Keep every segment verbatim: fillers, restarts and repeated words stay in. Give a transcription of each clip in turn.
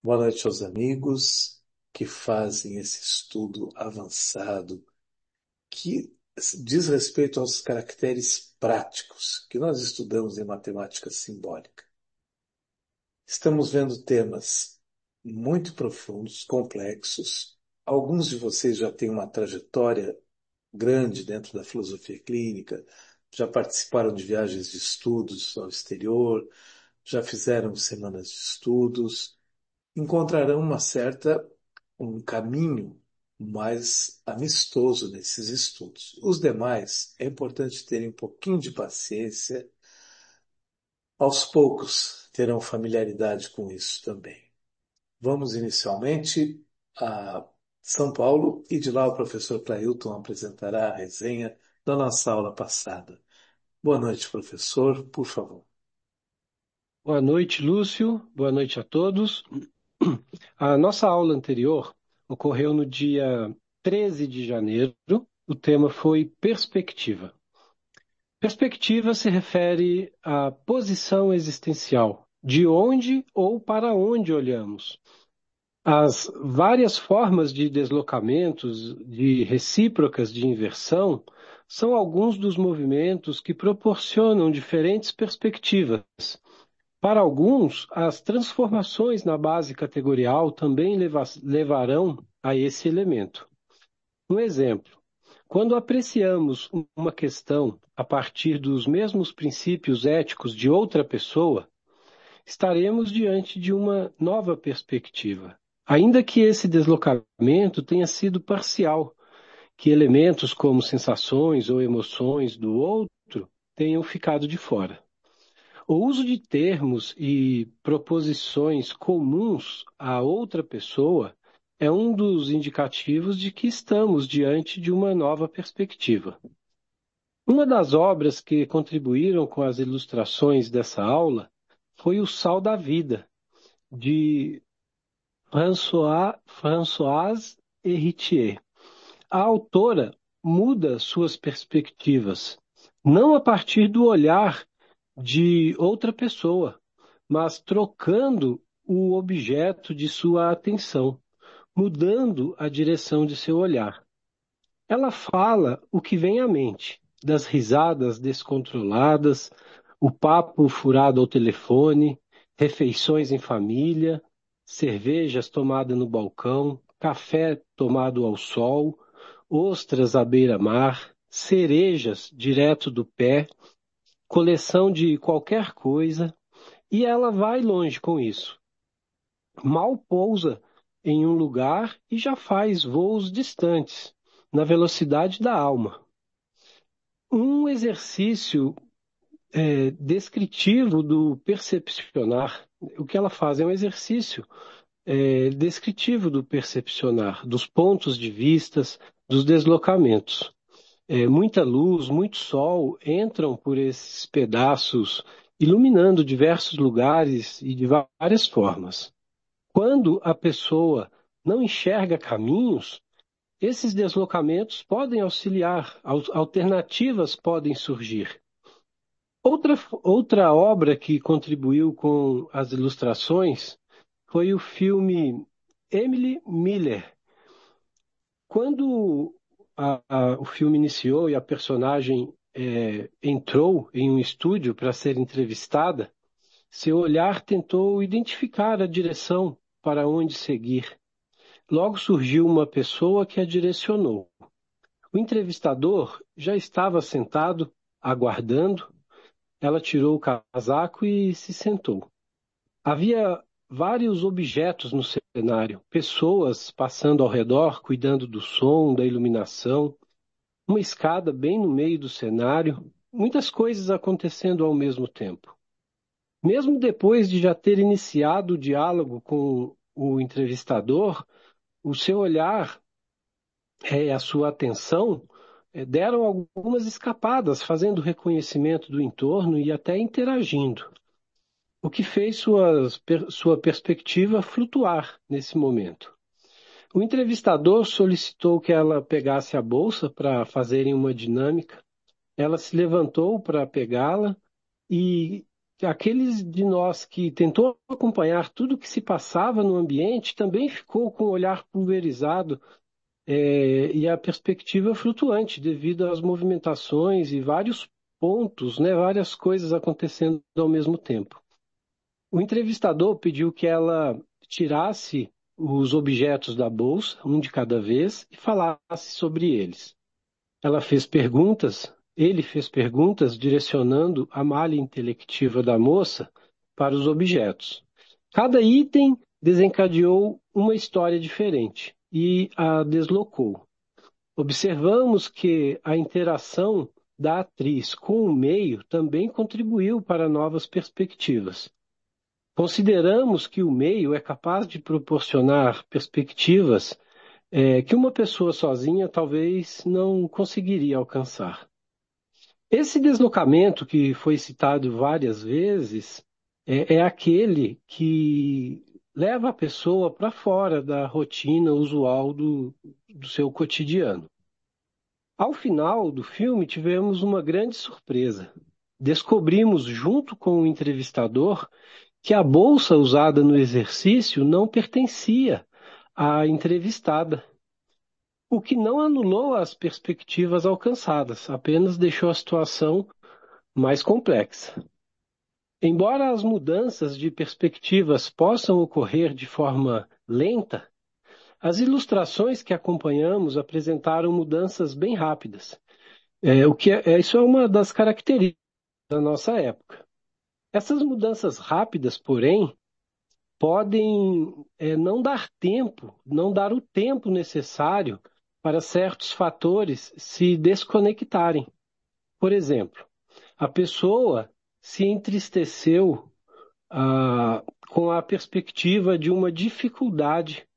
Boa noite aos amigos que fazem esse estudo avançado que diz respeito aos caracteres práticos que nós estudamos em matemática simbólica. Estamos vendo temas muito profundos, complexos. Alguns de vocês já têm uma trajetória grande dentro da filosofia clínica, já participaram de viagens de estudos ao exterior, já fizeram semanas de estudos, encontrarão uma certa, um caminho mais amistoso nesses estudos. Os demais, é importante terem um pouquinho de paciência. Aos poucos terão familiaridade com isso também. Vamos inicialmente a São Paulo e de lá o professor Clailton apresentará a resenha da nossa aula passada. Boa noite, professor, por favor. Boa noite, Lúcio. Boa noite a todos. A nossa aula anterior ocorreu no dia treze de janeiro. O tema foi perspectiva. Perspectiva se refere à posição existencial, de onde ou para onde olhamos. As várias formas de deslocamentos, de recíprocas de inversão, são alguns dos movimentos que proporcionam diferentes perspectivas. Para alguns, as transformações na base categorial também leva- levarão a esse elemento. Um exemplo: quando apreciamos uma questão a partir dos mesmos princípios éticos de outra pessoa, estaremos diante de uma nova perspectiva. Ainda que esse deslocamento tenha sido parcial, que elementos como sensações ou emoções do outro tenham ficado de fora. O uso de termos e proposições comuns a outra pessoa é um dos indicativos de que estamos diante de uma nova perspectiva. Uma das obras que contribuíram com as ilustrações dessa aula foi O Sal da Vida, de François, Françoise Héritier. A autora muda suas perspectivas, não a partir do olhar de outra pessoa, mas trocando o objeto de sua atenção, mudando a direção de seu olhar. Ela fala o que vem à mente, das risadas descontroladas, o papo furado ao telefone, refeições em família, cervejas tomadas no balcão, café tomado ao sol, ostras à beira-mar, cerejas direto do pé, coleção de qualquer coisa, e ela vai longe com isso. Mal pousa em um lugar e já faz voos distantes, na velocidade da alma. Um exercício é, descritivo do percepcionar, o que ela faz é um exercício é, descritivo do percepcionar, dos pontos de vistas, dos deslocamentos. É, muita luz, muito sol entram por esses pedaços, iluminando diversos lugares e de várias formas. Quando a pessoa não enxerga caminhos, esses deslocamentos podem auxiliar, alternativas podem surgir. Outra, outra obra que contribuiu com as ilustrações foi o filme Emily Miller. Quando a, a, o filme iniciou e a personagem é, entrou em um estúdio para ser entrevistada, seu olhar tentou identificar a direção para onde seguir. Logo surgiu uma pessoa que a direcionou. O entrevistador já estava sentado, aguardando. Ela tirou o casaco e se sentou. Havia vários objetos no cenário, pessoas passando ao redor, cuidando do som, da iluminação, uma escada bem no meio do cenário, muitas coisas acontecendo ao mesmo tempo. Mesmo depois de já ter iniciado o diálogo com o entrevistador, o seu olhar e a sua atenção eh, deram algumas escapadas, fazendo reconhecimento do entorno e até interagindo, o que fez suas, per, sua perspectiva flutuar nesse momento. O entrevistador solicitou que ela pegasse a bolsa para fazerem uma dinâmica. Ela se levantou para pegá-la e aqueles de nós que tentou acompanhar tudo o que se passava no ambiente também ficou com o olhar pulverizado, é, e a perspectiva flutuante devido às movimentações e vários pontos, né, várias coisas acontecendo ao mesmo tempo. O entrevistador pediu que ela tirasse os objetos da bolsa, um de cada vez, e falasse sobre eles. Ela fez perguntas, ele fez perguntas direcionando a malha intelectiva da moça para os objetos. Cada item desencadeou uma história diferente e a deslocou. Observamos que a interação da atriz com o meio também contribuiu para novas perspectivas. Consideramos que o meio é capaz de proporcionar perspectivas é, que uma pessoa sozinha talvez não conseguiria alcançar. Esse deslocamento que foi citado várias vezes é, é aquele que leva a pessoa para fora da rotina usual do, do seu cotidiano. Ao final do filme, tivemos uma grande surpresa. Descobrimos, junto com o entrevistador, que a bolsa usada no exercício não pertencia à entrevistada, o que não anulou as perspectivas alcançadas, apenas deixou a situação mais complexa. Embora as mudanças de perspectivas possam ocorrer de forma lenta, as ilustrações que acompanhamos apresentaram mudanças bem rápidas. É, o que é, é- isso é uma das características da nossa época. Essas mudanças rápidas, porém, podem é, não dar tempo, não dar o tempo necessário para certos fatores se desconectarem. Por exemplo, a pessoa se entristeceu ah, com a perspectiva de uma dificuldade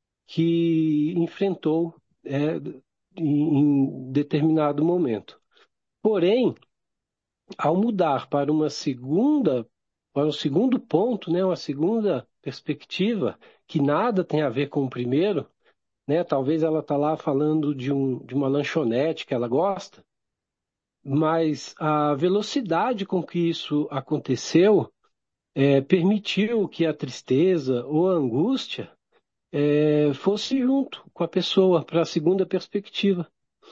que enfrentou é, em, em determinado momento. Porém, ao mudar para uma segunda, para um segundo ponto, né, uma segunda perspectiva, que nada tem a ver com o primeiro, né, talvez ela está lá falando de, um, de uma lanchonete que ela gosta, mas a velocidade com que isso aconteceu é, permitiu que a tristeza ou a angústia é, fosse junto com a pessoa para a segunda perspectiva.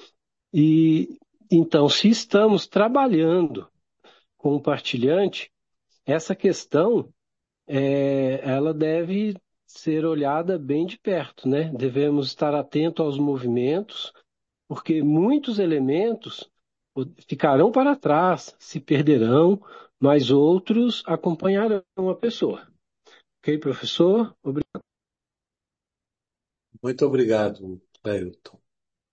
E então, se estamos trabalhando com o partilhante, essa questão é, ela deve ser olhada bem de perto, né? Devemos estar atentos aos movimentos, porque muitos elementos ficarão para trás, se perderão, mas outros acompanharão a pessoa. Ok, professor? Obrigado. Muito obrigado, Ailton.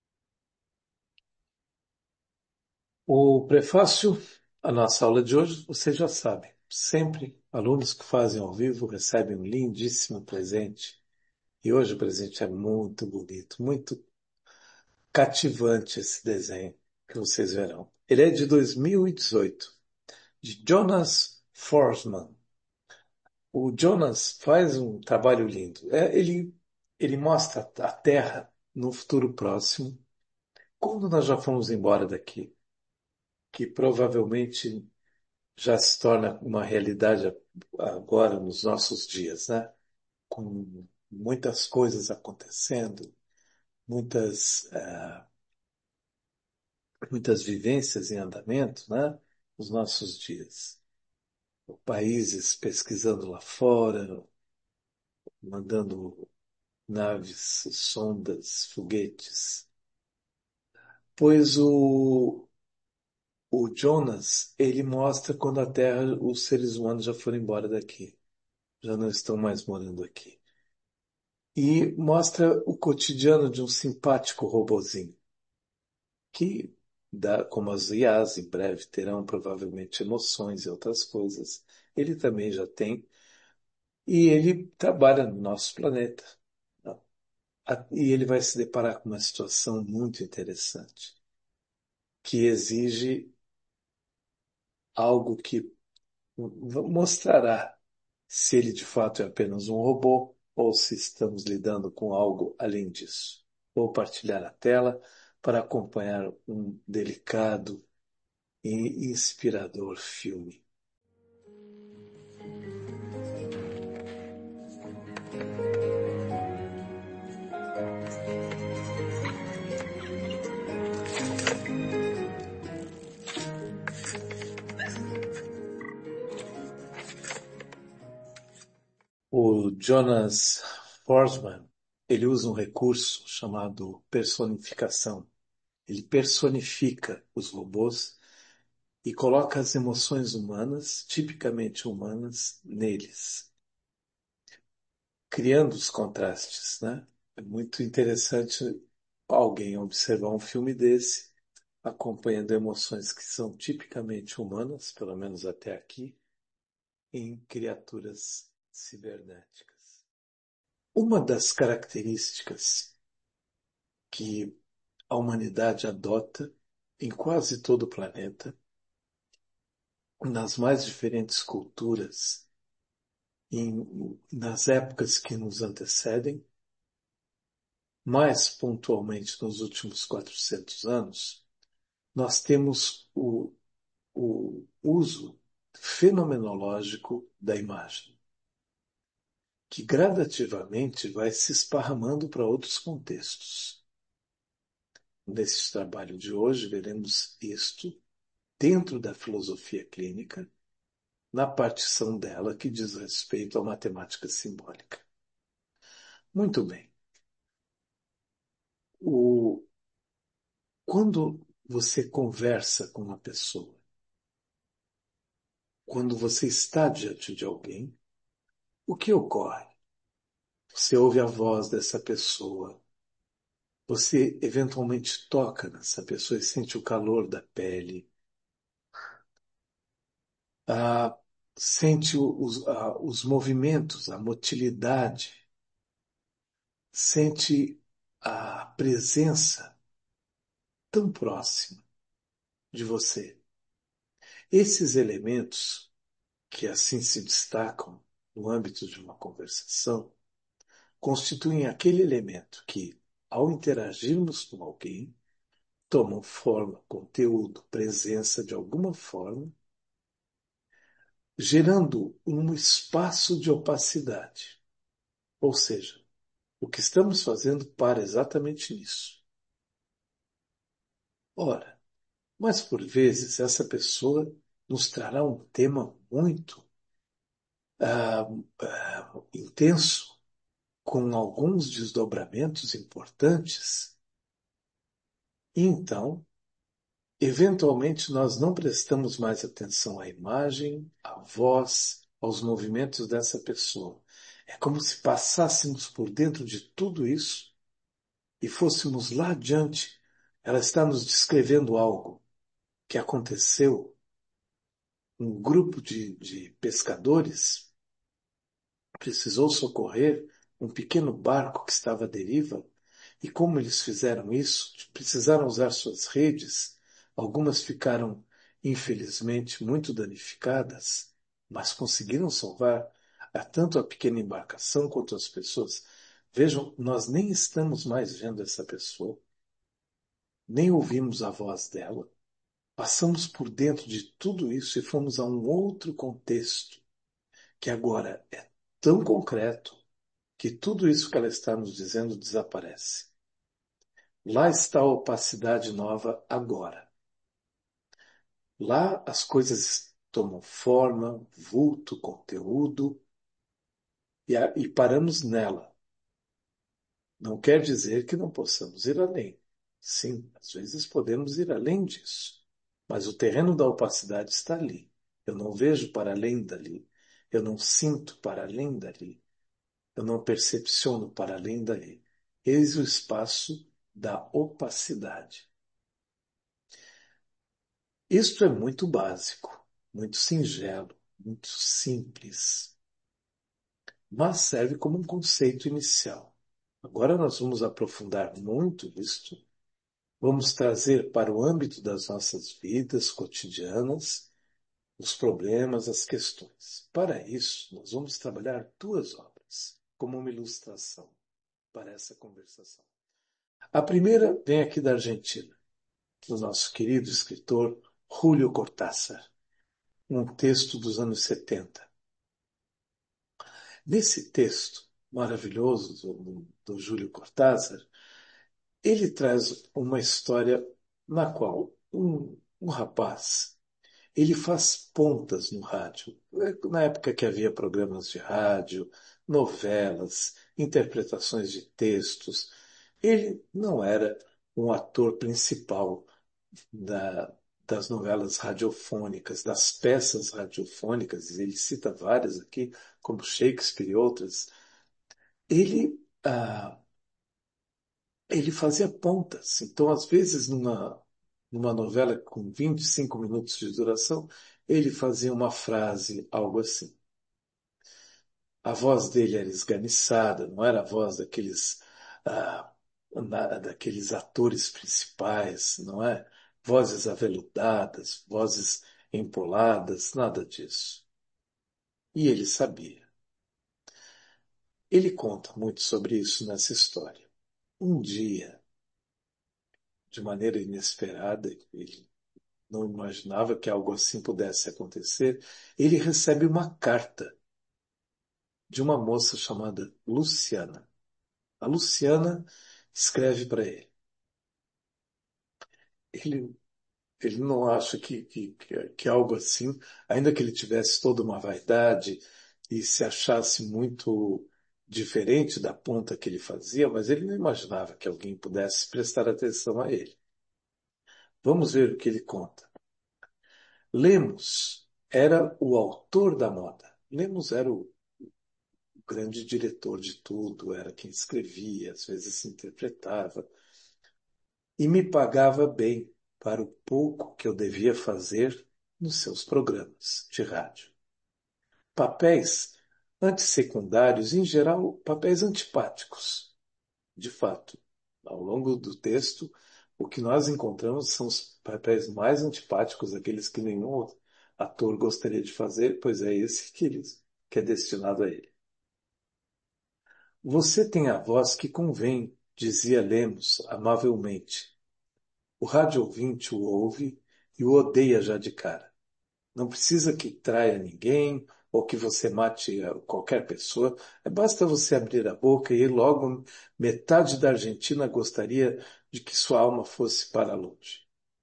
O prefácio à nossa aula de hoje, você já sabe. Sempre alunos que fazem ao vivo recebem um lindíssimo presente. E hoje o presente é muito bonito, muito cativante esse desenho que vocês verão. Ele é de dois mil e dezoito, de Jonas Forsman. O Jonas faz um trabalho lindo. É, ele, ele mostra a Terra no futuro próximo, quando nós já fomos embora daqui, que provavelmente já se torna uma realidade agora nos nossos dias, né? Com muitas coisas acontecendo, muitas, eh, muitas vivências em andamento, né? Nos nossos dias. Países pesquisando lá fora, mandando naves, sondas, foguetes. Pois o, o Jonas, ele mostra quando a Terra, os seres humanos já foram embora daqui, já não estão mais morando aqui. E mostra o cotidiano de um simpático robozinho, que, dá, como as I As em breve terão provavelmente emoções e outras coisas, ele também já tem, e ele trabalha no nosso planeta. E ele vai se deparar com uma situação muito interessante, que exige algo que mostrará se ele de fato é apenas um robô ou se estamos lidando com algo além disso. Vou partilhar a tela para acompanhar um delicado e inspirador filme. Jonas Forsman, ele usa um recurso chamado personificação. Ele personifica os robôs e coloca as emoções humanas, tipicamente humanas, neles, criando os contrastes, né? É muito interessante alguém observar um filme desse, acompanhando emoções que são tipicamente humanas, pelo menos até aqui, em criaturas cibernéticas. Uma das características que a humanidade adota em quase todo o planeta, nas mais diferentes culturas, em, nas épocas que nos antecedem, mais pontualmente nos últimos quatrocentos anos, nós temos o, o uso fenomenológico da imagem, que gradativamente vai se esparramando para outros contextos. Nesse trabalho de hoje, veremos isto dentro da filosofia clínica, na partição dela que diz respeito à matemática simbólica. Muito bem. O, quando você conversa com uma pessoa, quando você está diante de alguém, o que ocorre? Você ouve a voz dessa pessoa, você eventualmente toca nessa pessoa e sente o calor da pele, ah, sente os, ah, os movimentos, a motilidade, sente a presença tão próxima de você. Esses elementos que assim se destacam no âmbito de uma conversação constituem aquele elemento que, ao interagirmos com alguém, tomam forma, conteúdo, presença de alguma forma, gerando um espaço de opacidade. Ou seja, o que estamos fazendo para exatamente nisso. Ora, mas por vezes essa pessoa nos trará um tema muito ah, ah, intenso, com alguns desdobramentos importantes. E então, eventualmente, nós não prestamos mais atenção à imagem, à voz, aos movimentos dessa pessoa. É como se passássemos por dentro de tudo isso e fôssemos lá adiante. Ela está nos descrevendo algo que aconteceu. Um grupo de, de pescadores precisou socorrer um pequeno barco que estava à deriva. E como eles fizeram isso? Precisaram usar suas redes. Algumas ficaram, infelizmente, muito danificadas, mas conseguiram salvar a tanto a pequena embarcação quanto as pessoas. Vejam, nós nem estamos mais vendo essa pessoa, nem ouvimos a voz dela. Passamos por dentro de tudo isso e fomos a um outro contexto, que agora é tão concreto que tudo isso que ela está nos dizendo desaparece. Lá está a opacidade nova agora. Lá as coisas tomam forma, vulto, conteúdo e, a, e paramos nela. Não quer dizer que não possamos ir além. Sim, às vezes podemos ir além disso. Mas o terreno da opacidade está ali. Eu não vejo para além dali. Eu não sinto para além dali. Eu não percepciono para além dali. Eis o espaço da opacidade. Isto é muito básico, muito singelo, muito simples, mas serve como um conceito inicial. Agora nós vamos aprofundar muito isto, vamos trazer para o âmbito das nossas vidas cotidianas os problemas, as questões. Para isso, nós vamos trabalhar duas obras como uma ilustração para essa conversação. A primeira vem aqui da Argentina, do nosso querido escritor Julio Cortázar, um texto dos anos setenta. Nesse texto maravilhoso do, do Júlio Cortázar, ele traz uma história na qual um, um rapaz Ele faz pontas no rádio. Na época que havia programas de rádio, novelas, interpretações de textos, ele não era um ator principal da, das novelas radiofônicas, das peças radiofônicas, ele cita várias aqui, como Shakespeare e outras. Ele, ah, ele fazia pontas. Então, às vezes, numa, numa novela com vinte e cinco minutos de duração, ele fazia uma frase, algo assim. A voz dele era esganiçada, não era a voz daqueles, ah, na- daqueles atores principais, não é? Vozes aveludadas, vozes empoladas, nada disso. E ele sabia. Ele conta muito sobre isso nessa história. Um dia, de maneira inesperada, ele não imaginava que algo assim pudesse acontecer, ele recebe uma carta de uma moça chamada Luciana. A Luciana escreve para ele. Ele, ele não acha que, que, que, que algo assim, ainda que ele tivesse toda uma vaidade e se achasse muito diferente da ponta que ele fazia, mas ele não imaginava que alguém pudesse prestar atenção a ele. Vamos ver o que ele conta. Lemos era o autor da moda. Lemos era o grande diretor de tudo, era quem escrevia, às vezes interpretava, e me pagava bem para o pouco que eu devia fazer nos seus programas de rádio. Papéis antissecundários, em geral, papéis antipáticos. De fato, ao longo do texto, o que nós encontramos são os papéis mais antipáticos, aqueles que nenhum outro ator gostaria de fazer, pois é esse que, eles, que é destinado a ele. Você tem a voz que convém, dizia Lemos amavelmente. O rádio ouvinte o ouve e o odeia já de cara. Não precisa que traia ninguém ou que você mate qualquer pessoa. Basta você abrir a boca e logo metade da Argentina gostaria de que sua alma fosse para longe.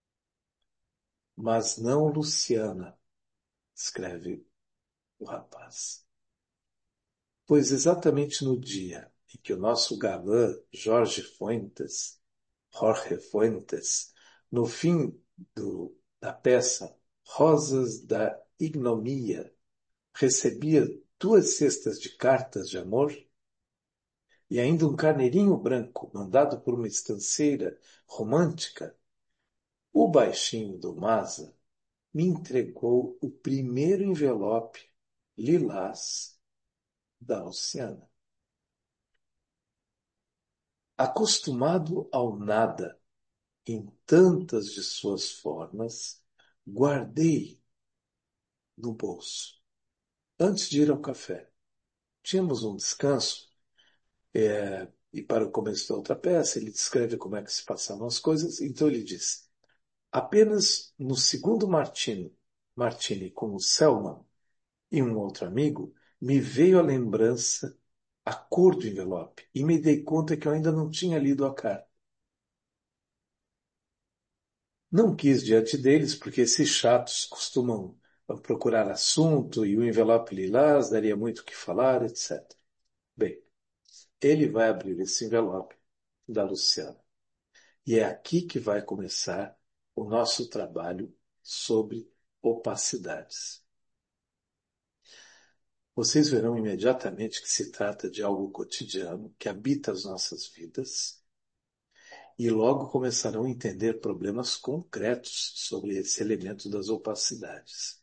Mas não Luciana, escreve o rapaz. Pois exatamente no dia em que o nosso galã Jorge Fuentes, Jorge Fuentes, no fim do, da peça Rosas da Ignomia, recebia duas cestas de cartas de amor e ainda um carneirinho branco mandado por uma estanceira romântica, o baixinho do Maza me entregou o primeiro envelope lilás da Oceana. Acostumado ao nada em tantas de suas formas, guardei no bolso antes de ir ao café. Tínhamos um descanso. É, e para o começo da outra peça, ele descreve como é que se passavam as coisas. Então ele diz: apenas no segundo Martini, Martini com o Selman e um outro amigo, me veio a lembrança, a cor do envelope, e me dei conta que eu ainda não tinha lido a carta. Não quis diante deles, porque esses chatos costumam procurar assunto e o envelope lilás daria muito o que falar, etcétera. Bem, ele vai abrir esse envelope da Luciana. E é aqui que vai começar o nosso trabalho sobre opacidades. Vocês verão imediatamente que se trata de algo cotidiano que habita as nossas vidas e logo começarão a entender problemas concretos sobre esse elemento das opacidades.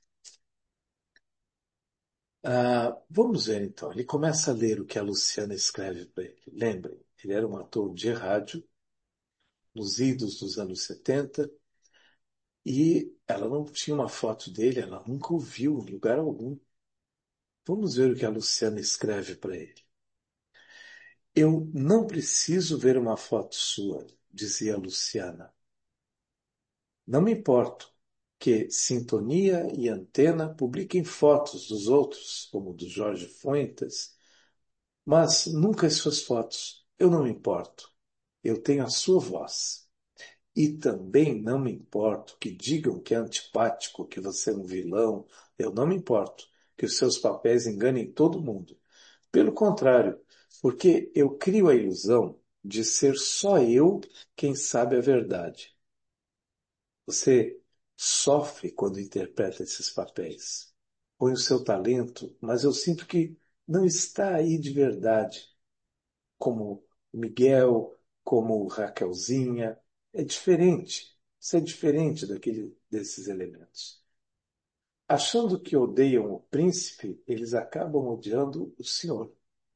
Ah, vamos ver então. Ele começa a ler o que a Luciana escreve para ele. Lembrem, ele era um ator de rádio nos idos dos anos setenta. E ela não tinha uma foto dele, ela nunca o viu em lugar algum. Vamos ver o que a Luciana escreve para ele. Eu não preciso ver uma foto sua, dizia a Luciana. Não me importo que Sintonia e Antena publiquem fotos dos outros, como do Jorge Fuentes, mas nunca as suas fotos. Eu não me importo. Eu tenho a sua voz. E também não me importo que digam que é antipático, que você é um vilão. Eu não me importo que os seus papéis enganem todo mundo. Pelo contrário, porque eu crio a ilusão de ser só eu quem sabe a verdade. Você sofre quando interpreta esses papéis. Põe o seu talento, mas eu sinto que não está aí de verdade, como Miguel, como Raquelzinha. É diferente. Você é diferente daquele, desses elementos. Achando que odeiam o príncipe, eles acabam odiando o senhor.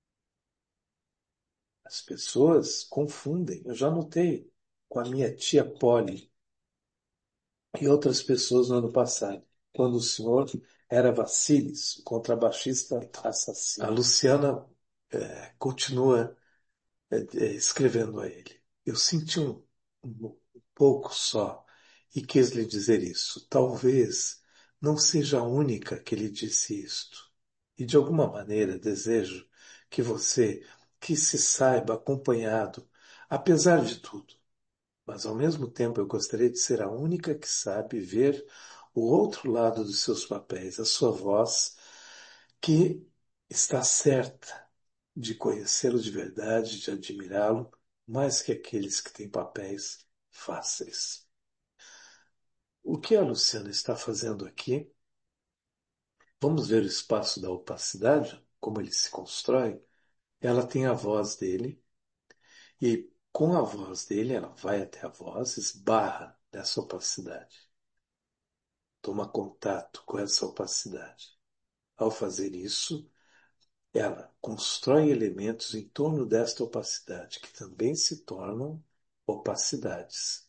As pessoas confundem. Eu já notei com a minha tia Polly e outras pessoas no ano passado, quando o senhor era Vassilis, o contrabaixista assassino. A Luciana eh, continua eh, eh, escrevendo a ele. Eu senti um, um pouco só e quis lhe dizer isso. Talvez não seja a única que lhe disse isto. E de alguma maneira desejo que você, que se saiba acompanhado, apesar de tudo. Mas ao mesmo tempo eu gostaria de ser a única que sabe ver o outro lado dos seus papéis, a sua voz, que está certa de conhecê-lo de verdade, de admirá-lo, mais que aqueles que têm papéis fáceis. O que a Luciana está fazendo aqui? Vamos ver o espaço da opacidade, como ele se constrói. Ela tem a voz dele, e com a voz dele, ela vai até a voz, esbarra nessa opacidade. Toma contato com essa opacidade. Ao fazer isso, ela constrói elementos em torno desta opacidade, que também se tornam opacidades.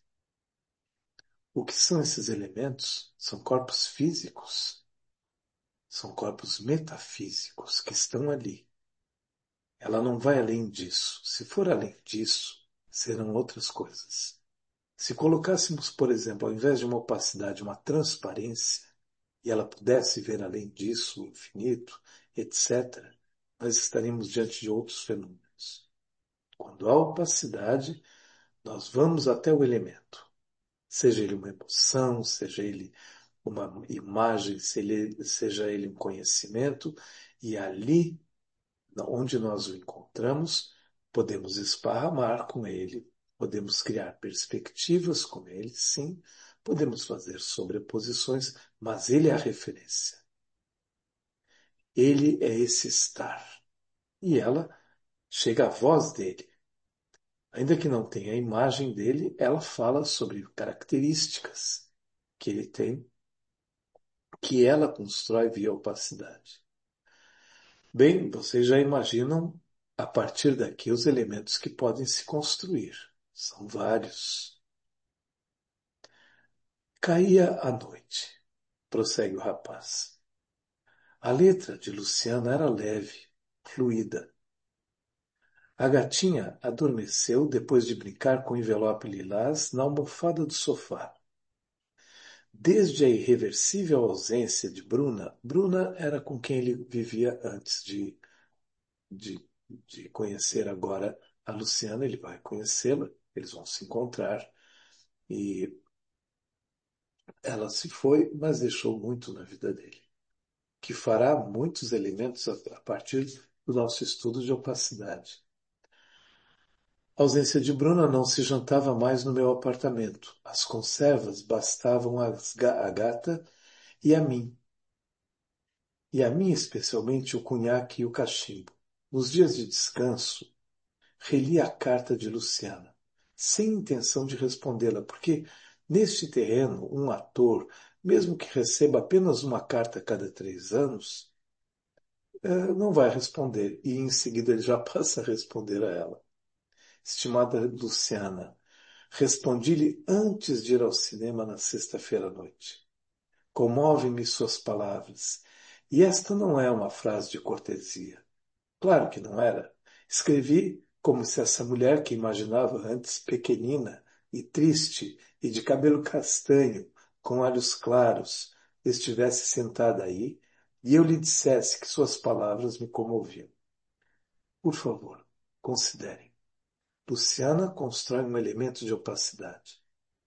O que são esses elementos? São corpos físicos, são corpos metafísicos que estão ali. Ela não vai além disso. Se for além disso, serão outras coisas. Se colocássemos, por exemplo, ao invés de uma opacidade, uma transparência, e ela pudesse ver além disso, o infinito, etcétera, nós estaríamos diante de outros fenômenos. Quando há opacidade, nós vamos até o elemento. Seja ele uma emoção, seja ele uma imagem, seja ele um conhecimento, e ali, onde nós o encontramos, podemos esparramar com ele, podemos criar perspectivas com ele, sim, podemos fazer sobreposições, mas ele é a referência. Ele é esse estar. E ela chega à voz dele. Ainda que não tenha a imagem dele, ela fala sobre características que ele tem, que ela constrói via opacidade. Bem, vocês já imaginam a partir daqui os elementos que podem se construir. São vários. Caía a noite, prossegue o rapaz. A letra de Luciana era leve, fluida. A gatinha adormeceu depois de brincar com o envelope lilás na almofada do sofá. Desde a irreversível ausência de Bruna, Bruna era com quem ele vivia antes de, de, de conhecer agora a Luciana, ele vai conhecê-la, eles vão se encontrar e ela se foi, mas deixou muito na vida dele, que fará muitos elementos a, a partir do nosso estudo de opacidade. A ausência de Bruna não se jantava mais no meu apartamento. As conservas bastavam às ga- à gata e a mim. E a mim especialmente o cunhaque e o cachimbo. Nos dias de descanso, reli a carta de Luciana, sem intenção de respondê-la, porque neste terreno um ator, mesmo que receba apenas uma carta a cada três anos, eh, não vai responder, e em seguida ele já passa a responder a ela. Estimada Luciana, respondi-lhe antes de ir ao cinema na sexta-feira à noite. Comovem-me suas palavras. E esta não é uma frase de cortesia. Claro que não era. Escrevi como se essa mulher que imaginava antes pequenina e triste e de cabelo castanho, com olhos claros, estivesse sentada aí e eu lhe dissesse que suas palavras me comoviam. Por favor, considerem. Luciana constrói um elemento de opacidade.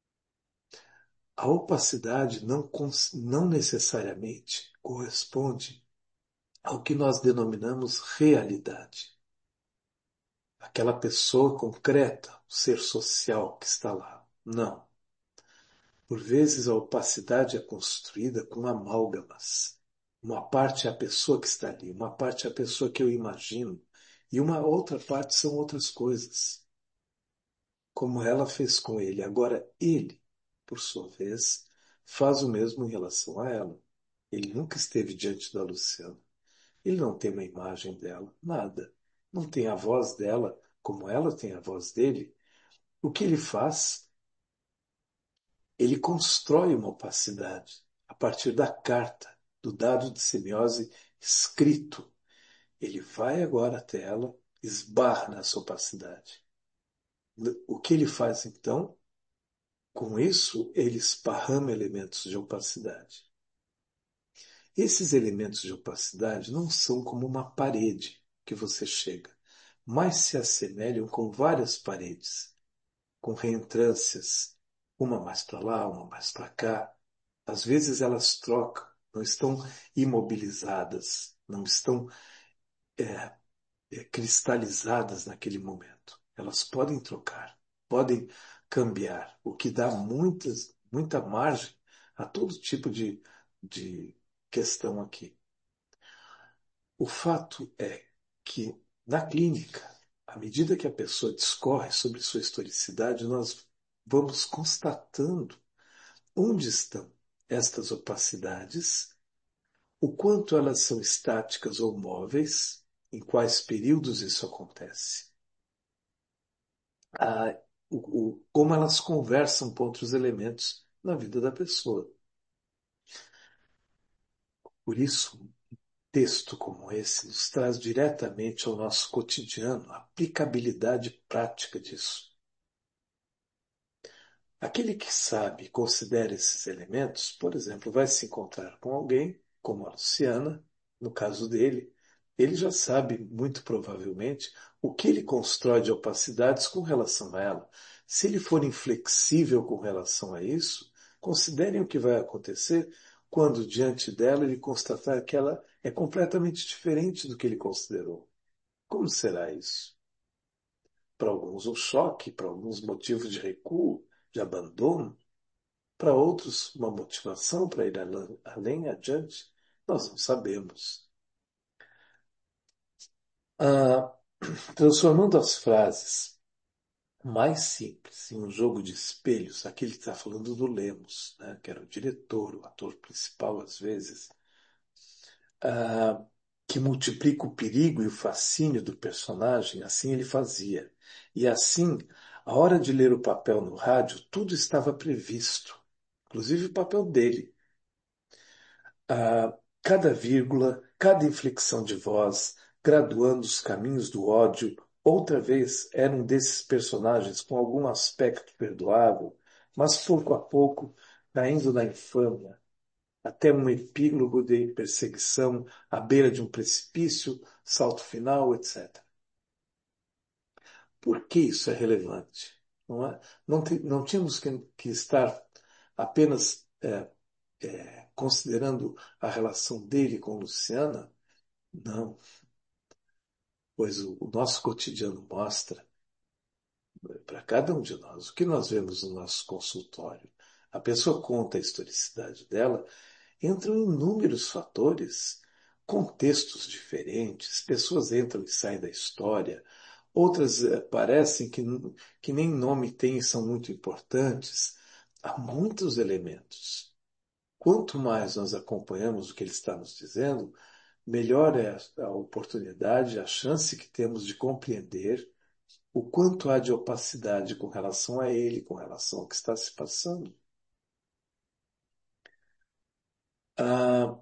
A opacidade não, cons- não necessariamente corresponde ao que nós denominamos realidade. Aquela pessoa concreta, o ser social que está lá. Não. Por vezes a opacidade é construída com amálgamas. Uma parte é a pessoa que está ali, uma parte é a pessoa que eu imagino, e uma outra parte são outras coisas, como ela fez com ele. Agora, ele, por sua vez, faz o mesmo em relação a ela. Ele nunca esteve diante da Luciana. Ele não tem uma imagem dela, nada. Não tem a voz dela, como ela tem a voz dele. O que ele faz? Ele constrói uma opacidade a partir da carta, do dado de semiose escrito. Ele vai agora até ela, esbarra nessa opacidade. O que ele faz então? Com isso, ele esparrama elementos de opacidade. Esses elementos de opacidade não são como uma parede que você chega, mas se assemelham com várias paredes, com reentrâncias, uma mais para lá, uma mais para cá. Às vezes elas trocam, não estão imobilizadas, não estão é, é, cristalizadas naquele momento. Elas podem trocar, podem cambiar, o que dá muitas, muita margem a todo tipo de, de questão aqui. O fato é que, na clínica, à medida que a pessoa discorre sobre sua historicidade, nós vamos constatando onde estão estas opacidades, o quanto elas são estáticas ou móveis, em quais períodos isso acontece, ah, o, o, como elas conversam com outros elementos na vida da pessoa. Por isso, texto como esse nos traz diretamente ao nosso cotidiano a aplicabilidade prática disso. Aquele que sabe e considera esses elementos, por exemplo, vai se encontrar com alguém, como a Luciana, no caso dele, ele já sabe, muito provavelmente, o que ele constrói de opacidades com relação a ela. Se ele for inflexível com relação a isso, considerem o que vai acontecer quando, diante dela, ele constatar que ela é completamente diferente do que ele considerou. Como será isso? Para alguns, um choque, para alguns, motivos de recuo, de abandono, para outros, uma motivação para ir além, além adiante, nós não sabemos. Ah, transformando as frases mais simples em um jogo de espelhos, aquele que está falando do Lemos, né, que era o diretor, o ator principal às vezes, ah, que multiplica o perigo e o fascínio do personagem, assim ele fazia. E assim, a hora de ler o papel no rádio, tudo estava previsto, inclusive o papel dele. Ah, cada vírgula, cada inflexão de voz, graduando os caminhos do ódio, outra vez era um desses personagens com algum aspecto perdoável, mas pouco a pouco caindo na infâmia, até um epílogo de perseguição à beira de um precipício, salto final, etcétera. Por que isso é relevante? Não, é? não, te, não tínhamos que, que estar apenas é, é, considerando a relação dele com Luciana? Não, pois o, o nosso cotidiano mostra para cada um de nós o que nós vemos no nosso consultório. A pessoa conta a historicidade dela, entram inúmeros fatores, contextos diferentes, pessoas entram e saem da história, outras eh, parecem que, que nem nome têm e são muito importantes. Há muitos elementos. Quanto mais nós acompanhamos o que ele está nos dizendo, melhor é a oportunidade, a chance que temos de compreender o quanto há de opacidade com relação a ele, com relação ao que está se passando. Ah,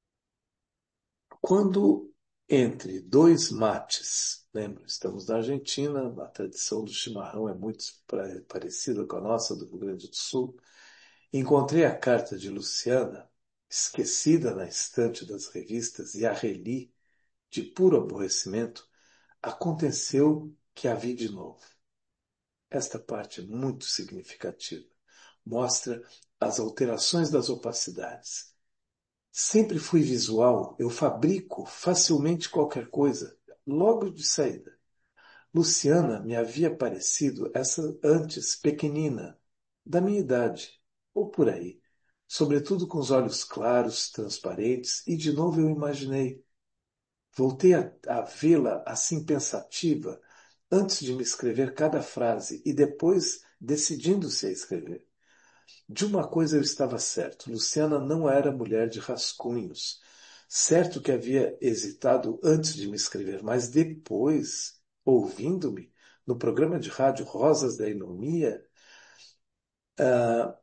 quando entre dois mates, lembra, estamos na Argentina, a tradição do chimarrão é muito parecida com a nossa do Rio Grande do Sul, encontrei a carta de Luciana, esquecida na estante das revistas, e a reli de puro aborrecimento. Aconteceu que a vi de novo. Esta parte é muito significativa. Mostra as alterações das opacidades. Sempre fui visual, eu fabrico facilmente qualquer coisa, logo de saída. Luciana me havia parecido essa antes pequenina, da minha idade, ou por aí, sobretudo com os olhos claros, transparentes, e de novo eu imaginei. Voltei a, a vê-la assim pensativa, antes de me escrever cada frase e depois decidindo-se a escrever. De uma coisa eu estava certo: Luciana não era mulher de rascunhos. Certo que havia hesitado antes de me escrever, mas depois, ouvindo-me, no programa de rádio Rosas da Inomia, ah,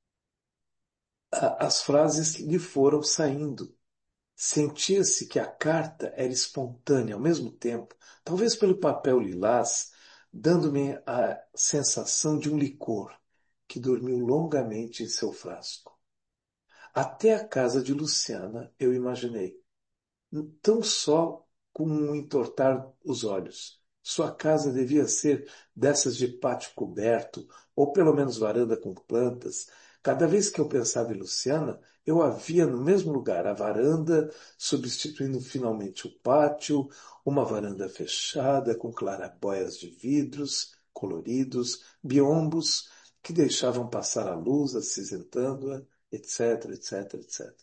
ah, as frases lhe foram saindo. Sentia-se que a carta era espontânea ao mesmo tempo, talvez pelo papel lilás, dando-me a sensação de um licor que dormiu longamente em seu frasco. Até a casa de Luciana eu imaginei, tão só com um entortar os olhos. Sua casa devia ser dessas de pátio coberto, ou pelo menos varanda com plantas. Cada vez que eu pensava em Luciana, eu a via no mesmo lugar, a varanda, substituindo finalmente o pátio, uma varanda fechada com clarabóias de vidros coloridos, biombos que deixavam passar a luz acinzentando-a, etc, etc, etcétera.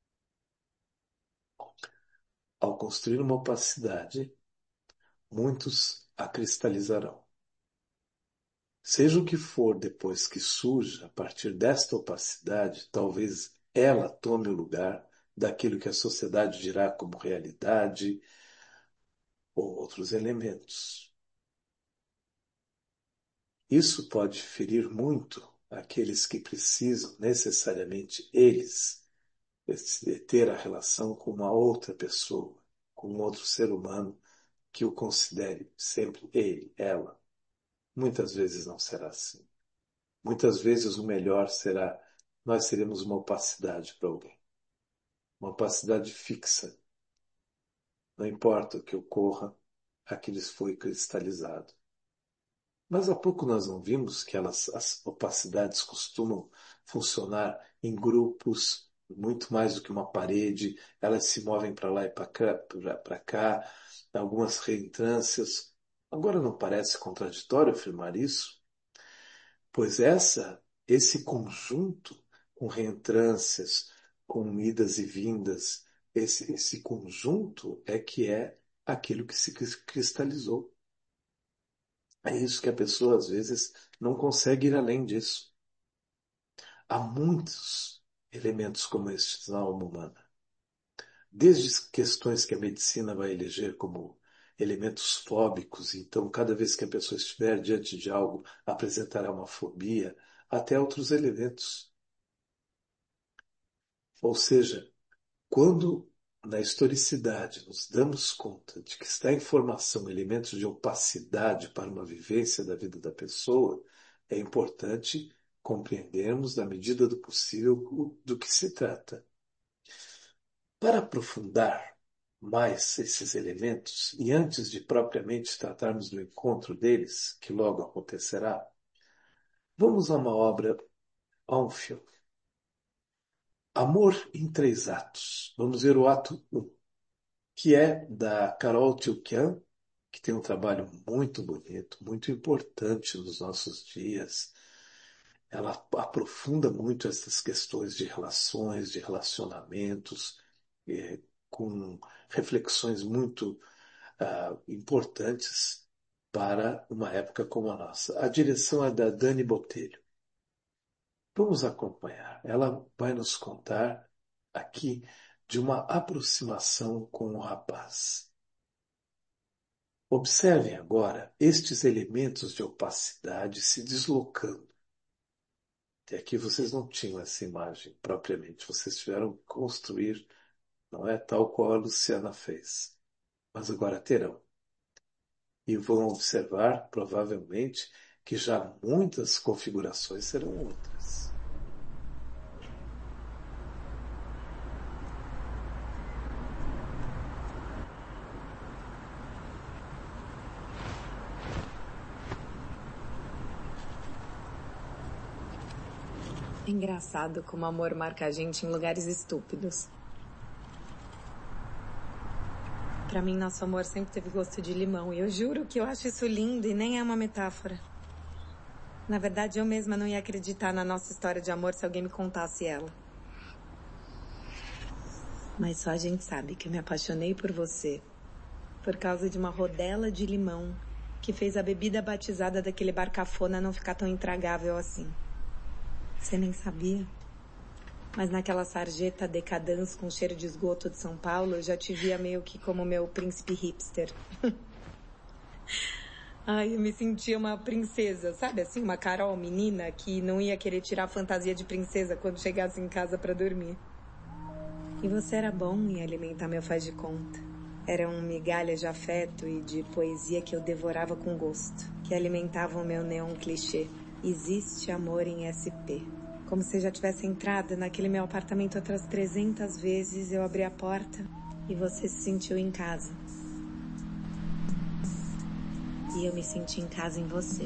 Ao construir uma opacidade, muitos a cristalizarão. Seja o que for depois que surja, a partir desta opacidade, talvez ela tome o lugar daquilo que a sociedade dirá como realidade ou outros elementos. Isso pode ferir muito aqueles que precisam necessariamente eles ter a relação com uma outra pessoa, com um outro ser humano que o considere sempre ele, ela. Muitas vezes não será assim. Muitas vezes o melhor será nós seremos uma opacidade para alguém. Uma opacidade fixa. Não importa o que ocorra, aquilo foi cristalizado. Mas há pouco nós não vimos que elas, as opacidades costumam funcionar em grupos, muito mais do que uma parede, elas se movem para lá e para cá, para cá, algumas reentrâncias. Agora não parece contraditório afirmar isso? Pois essa, esse conjunto com reentrâncias, com idas e vindas, esse, esse conjunto é que é aquilo que se cristalizou. É isso que a pessoa às vezes não consegue ir além disso. Há muitos elementos como estes na alma humana. Desde questões que a medicina vai eleger como elementos fóbicos, então cada vez que a pessoa estiver diante de algo, apresentará uma fobia, até outros elementos. Ou seja, quando na historicidade nos damos conta de que está em formação elementos de opacidade para uma vivência da vida da pessoa, é importante compreendermos, na medida do possível, do que se trata. Para aprofundar mais esses elementos, e antes de propriamente tratarmos do encontro deles, que logo acontecerá, vamos a uma obra, a um filme. Amor em Três Atos. Vamos ver o ato um, que é da Carol Tchoukian, que tem um trabalho muito bonito, muito importante nos nossos dias. Ela aprofunda muito essas questões de relações, de relacionamentos, eh, com reflexões muito ah, importantes para uma época como a nossa. A direção é da Dani Botelho. Vamos acompanhar. Ela vai nos contar aqui de uma aproximação com o rapaz. Observem agora estes elementos de opacidade se deslocando. Até aqui vocês não tinham essa imagem propriamente, vocês tiveram que construir, não é tal qual a Luciana fez. Mas agora terão. E vão observar, provavelmente, que já muitas configurações serão outras. Engraçado como o amor marca a gente em lugares estúpidos. Pra mim, nosso amor sempre teve gosto de limão, e eu juro que eu acho isso lindo e nem é uma metáfora. Na verdade, eu mesma não ia acreditar na nossa história de amor se alguém me contasse ela. Mas só a gente sabe que eu me apaixonei por você por causa de uma rodela de limão que fez a bebida batizada daquele bar cafona não ficar tão intragável assim. Você nem sabia? Mas naquela sarjeta decadence com cheiro de esgoto de São Paulo, eu já te via meio que como meu príncipe hipster. Ai, eu me sentia uma princesa, sabe assim, uma Carol menina que não ia querer tirar a fantasia de princesa quando chegasse em casa pra dormir. E você era bom em alimentar meu faz de conta. Eram migalhas de afeto e de poesia que eu devorava com gosto, que alimentavam o meu neon clichê. Existe amor em S P. Como se eu já tivesse entrado naquele meu apartamento outras trezentas vezes, eu abri a porta e você se sentiu em casa. E eu me senti em casa em você.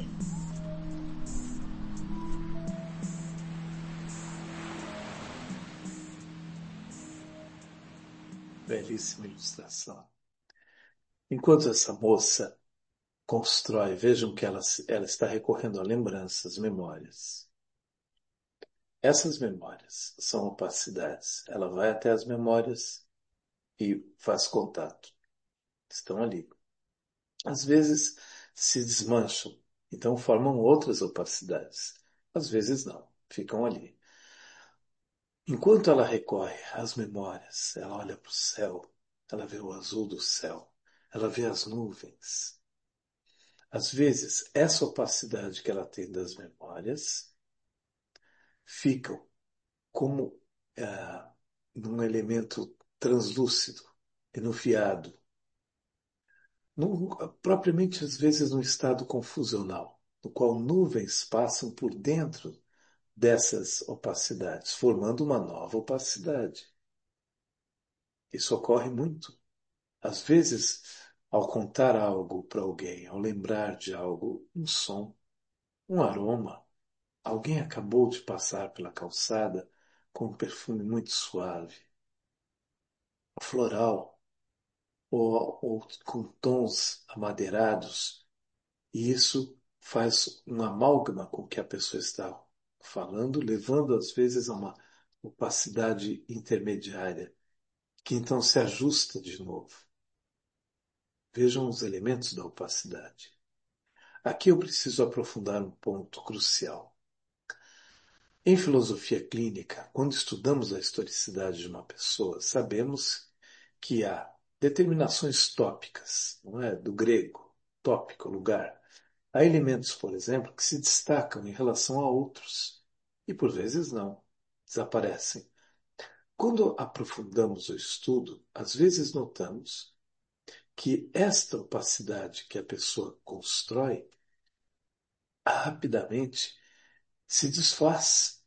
Belíssima ilustração. Enquanto essa moça constrói, vejam que ela, ela está recorrendo a lembranças, memórias. Essas memórias são opacidades. Ela vai até as memórias e faz contato. Estão ali. Às vezes se desmancham, então formam outras opacidades. Às vezes não, ficam ali. Enquanto ela recorre às memórias, ela olha para o céu, ela vê o azul do céu, ela vê as nuvens. Às vezes, essa opacidade que ela tem das memórias ficam como ah, num elemento translúcido, enufiado, num, propriamente às vezes num estado confusional, no qual nuvens passam por dentro dessas opacidades, formando uma nova opacidade. Isso ocorre muito. Às vezes, ao contar algo para alguém, ao lembrar de algo, um som, um aroma, alguém acabou de passar pela calçada com um perfume muito suave, floral, ou, ou com tons amadeirados, e isso faz um amálgama com o que a pessoa está falando, levando às vezes a uma opacidade intermediária, que então se ajusta de novo. Vejam os elementos da opacidade. Aqui eu preciso aprofundar um ponto crucial. Em filosofia clínica, quando estudamos a historicidade de uma pessoa, sabemos que há determinações tópicas, não é? Do grego, tópico, lugar. Há elementos, por exemplo, que se destacam em relação a outros e por vezes não, desaparecem. Quando aprofundamos o estudo, às vezes notamos que esta opacidade que a pessoa constrói rapidamente se desfaz,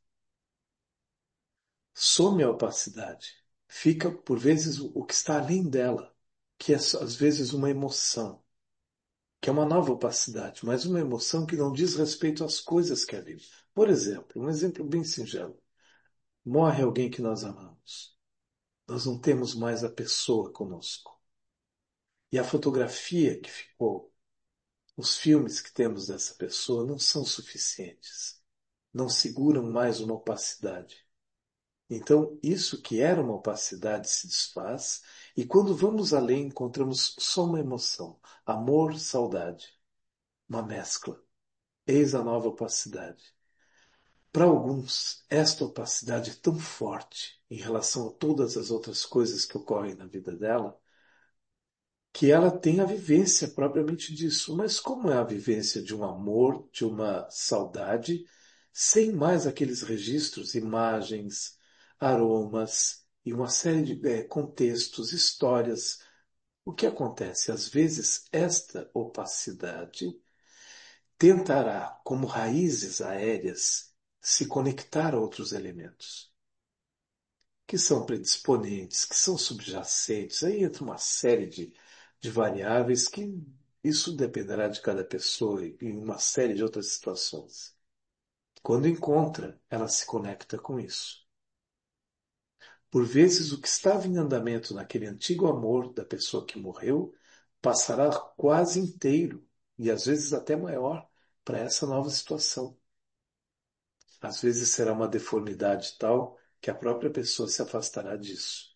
some a opacidade. Fica, por vezes, o que está além dela, que é, às vezes, uma emoção, que é uma nova opacidade, mas uma emoção que não diz respeito às coisas que ali. Por exemplo, um exemplo bem singelo. Morre alguém que nós amamos. Nós não temos mais a pessoa conosco. E a fotografia que ficou, os filmes que temos dessa pessoa não são suficientes. Não seguram mais uma opacidade. Então, isso que era uma opacidade se desfaz, e quando vamos além, encontramos só uma emoção: amor, saudade. Uma mescla. Eis a nova opacidade. Para alguns, esta opacidade é tão forte em relação a todas as outras coisas que ocorrem na vida dela, que ela tem a vivência propriamente disso. Mas como é a vivência de um amor, de uma saudade, sem mais aqueles registros, imagens, aromas e uma série de é, contextos, histórias? O que acontece? Às vezes, esta opacidade tentará, como raízes aéreas, se conectar a outros elementos, que são predisponentes, que são subjacentes. Aí entra uma série de, de variáveis que isso dependerá de cada pessoa e em uma série de outras situações. Quando encontra, ela se conecta com isso. Por vezes, o que estava em andamento naquele antigo amor da pessoa que morreu passará quase inteiro, e às vezes até maior, para essa nova situação. Às vezes será uma deformidade tal que a própria pessoa se afastará disso.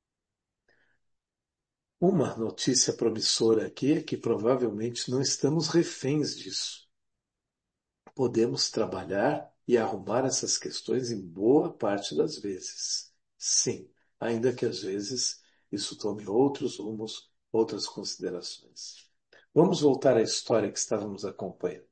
Uma notícia promissora aqui é que provavelmente não estamos reféns disso. Podemos trabalhar e arrumar essas questões em boa parte das vezes. Sim, ainda que às vezes isso tome outros rumos, outras considerações. Vamos voltar à história que estávamos acompanhando,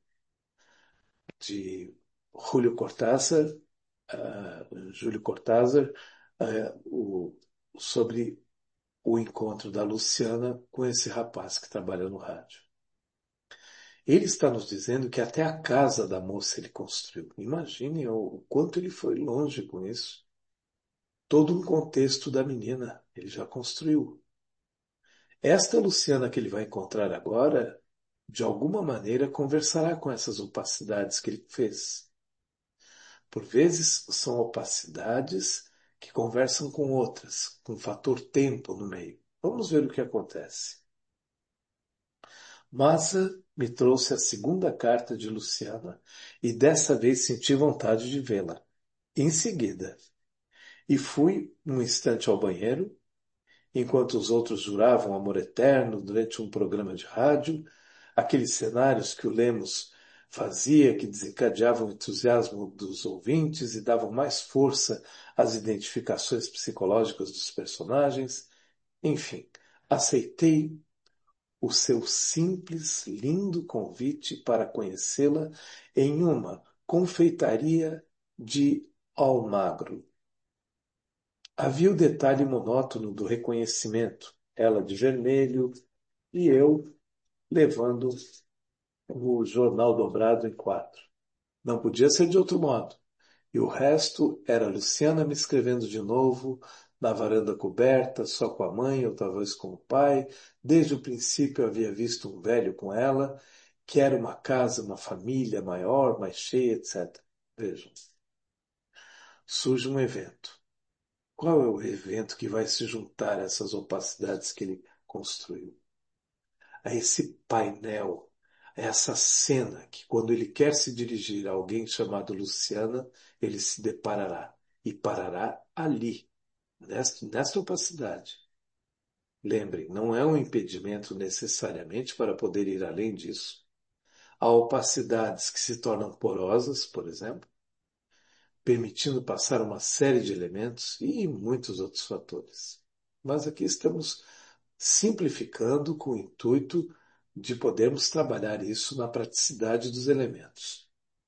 de Júlio Cortázar, uh, Júlio Cortázar, uh, o, sobre o encontro da Luciana com esse rapaz que trabalha no rádio. Ele está nos dizendo que até a casa da moça ele construiu. Imaginem o quanto ele foi longe com isso. Todo um contexto da menina ele já construiu. Esta Luciana que ele vai encontrar agora, de alguma maneira, conversará com essas opacidades que ele fez. Por vezes são opacidades que conversam com outras, com o fator tempo no meio. Vamos ver o que acontece. Massa me trouxe a segunda carta de Luciana e dessa vez senti vontade de vê-la. Em seguida, e fui um instante ao banheiro, enquanto os outros juravam amor eterno durante um programa de rádio, aqueles cenários que o Lemos fazia, que desencadeavam o entusiasmo dos ouvintes e davam mais força às identificações psicológicas dos personagens. Enfim, aceitei o seu simples, lindo convite para conhecê-la em uma confeitaria de Almagro. Havia o detalhe monótono do reconhecimento, ela de vermelho e eu levando o jornal dobrado em quatro. Não podia ser de outro modo. E o resto era Luciana me escrevendo de novo, na varanda coberta, só com a mãe ou talvez com o pai. Desde o princípio eu havia visto um velho com ela, que era uma casa, uma família maior, mais cheia, etcétera. Vejam. Surge um evento. Qual é o evento que vai se juntar a essas opacidades que ele construiu? A esse painel, a essa cena que quando ele quer se dirigir a alguém chamado Luciana, ele se deparará e parará ali, nesta, nesta opacidade. Lembrem, não é um impedimento necessariamente para poder ir além disso. Há opacidades que se tornam porosas, por exemplo, permitindo passar uma série de elementos e muitos outros fatores. Mas aqui estamos simplificando com o intuito de podermos trabalhar isso na praticidade dos elementos.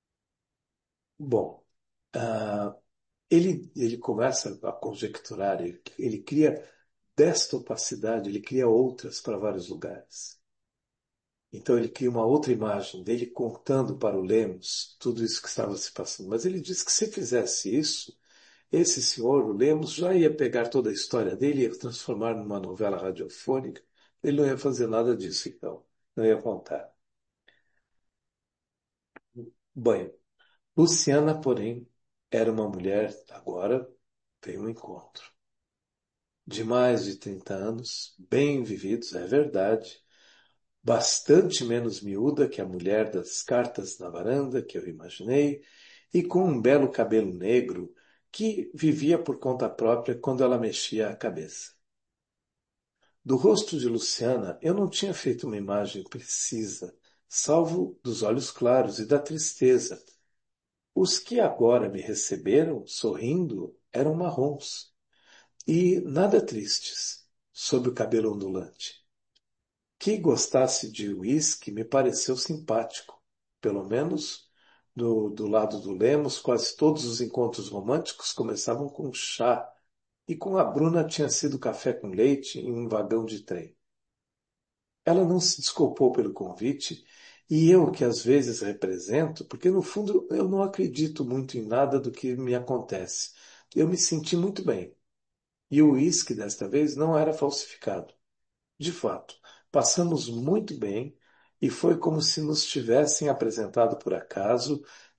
Bom, uh, ele, ele começa a conjecturar, ele, ele cria desta opacidade, ele cria outras para vários lugares. Então ele cria uma outra imagem dele contando para o Lemos tudo isso que estava se passando. Mas ele diz que se fizesse isso, esse senhor, o Lemos, já ia pegar toda a história dele e ia transformar numa novela radiofônica. Ele não ia fazer nada disso, então. Não ia contar. Bem, Luciana, porém, era uma mulher, agora tem um encontro. De mais de trinta anos, bem vividos, é verdade, bastante menos miúda que a mulher das cartas na varanda que eu imaginei, e com um belo cabelo negro que vivia por conta própria quando ela mexia a cabeça. Do rosto de Luciana eu não tinha feito uma imagem precisa, salvo dos olhos claros e da tristeza. Os que agora me receberam, sorrindo, eram marrons e nada tristes, sob o cabelo ondulante. Que gostasse de uísque me pareceu simpático. Pelo menos, do, do lado do Lemos, quase todos os encontros românticos começavam com chá, e com a Bruna tinha sido café com leite em um vagão de trem. Ela não se desculpou pelo convite, e eu que às vezes represento, porque no fundo eu não acredito muito em nada do que me acontece. Eu me senti muito bem. E o uísque desta vez não era falsificado. De fato, passamos muito bem e foi como se nos tivessem apresentado por acaso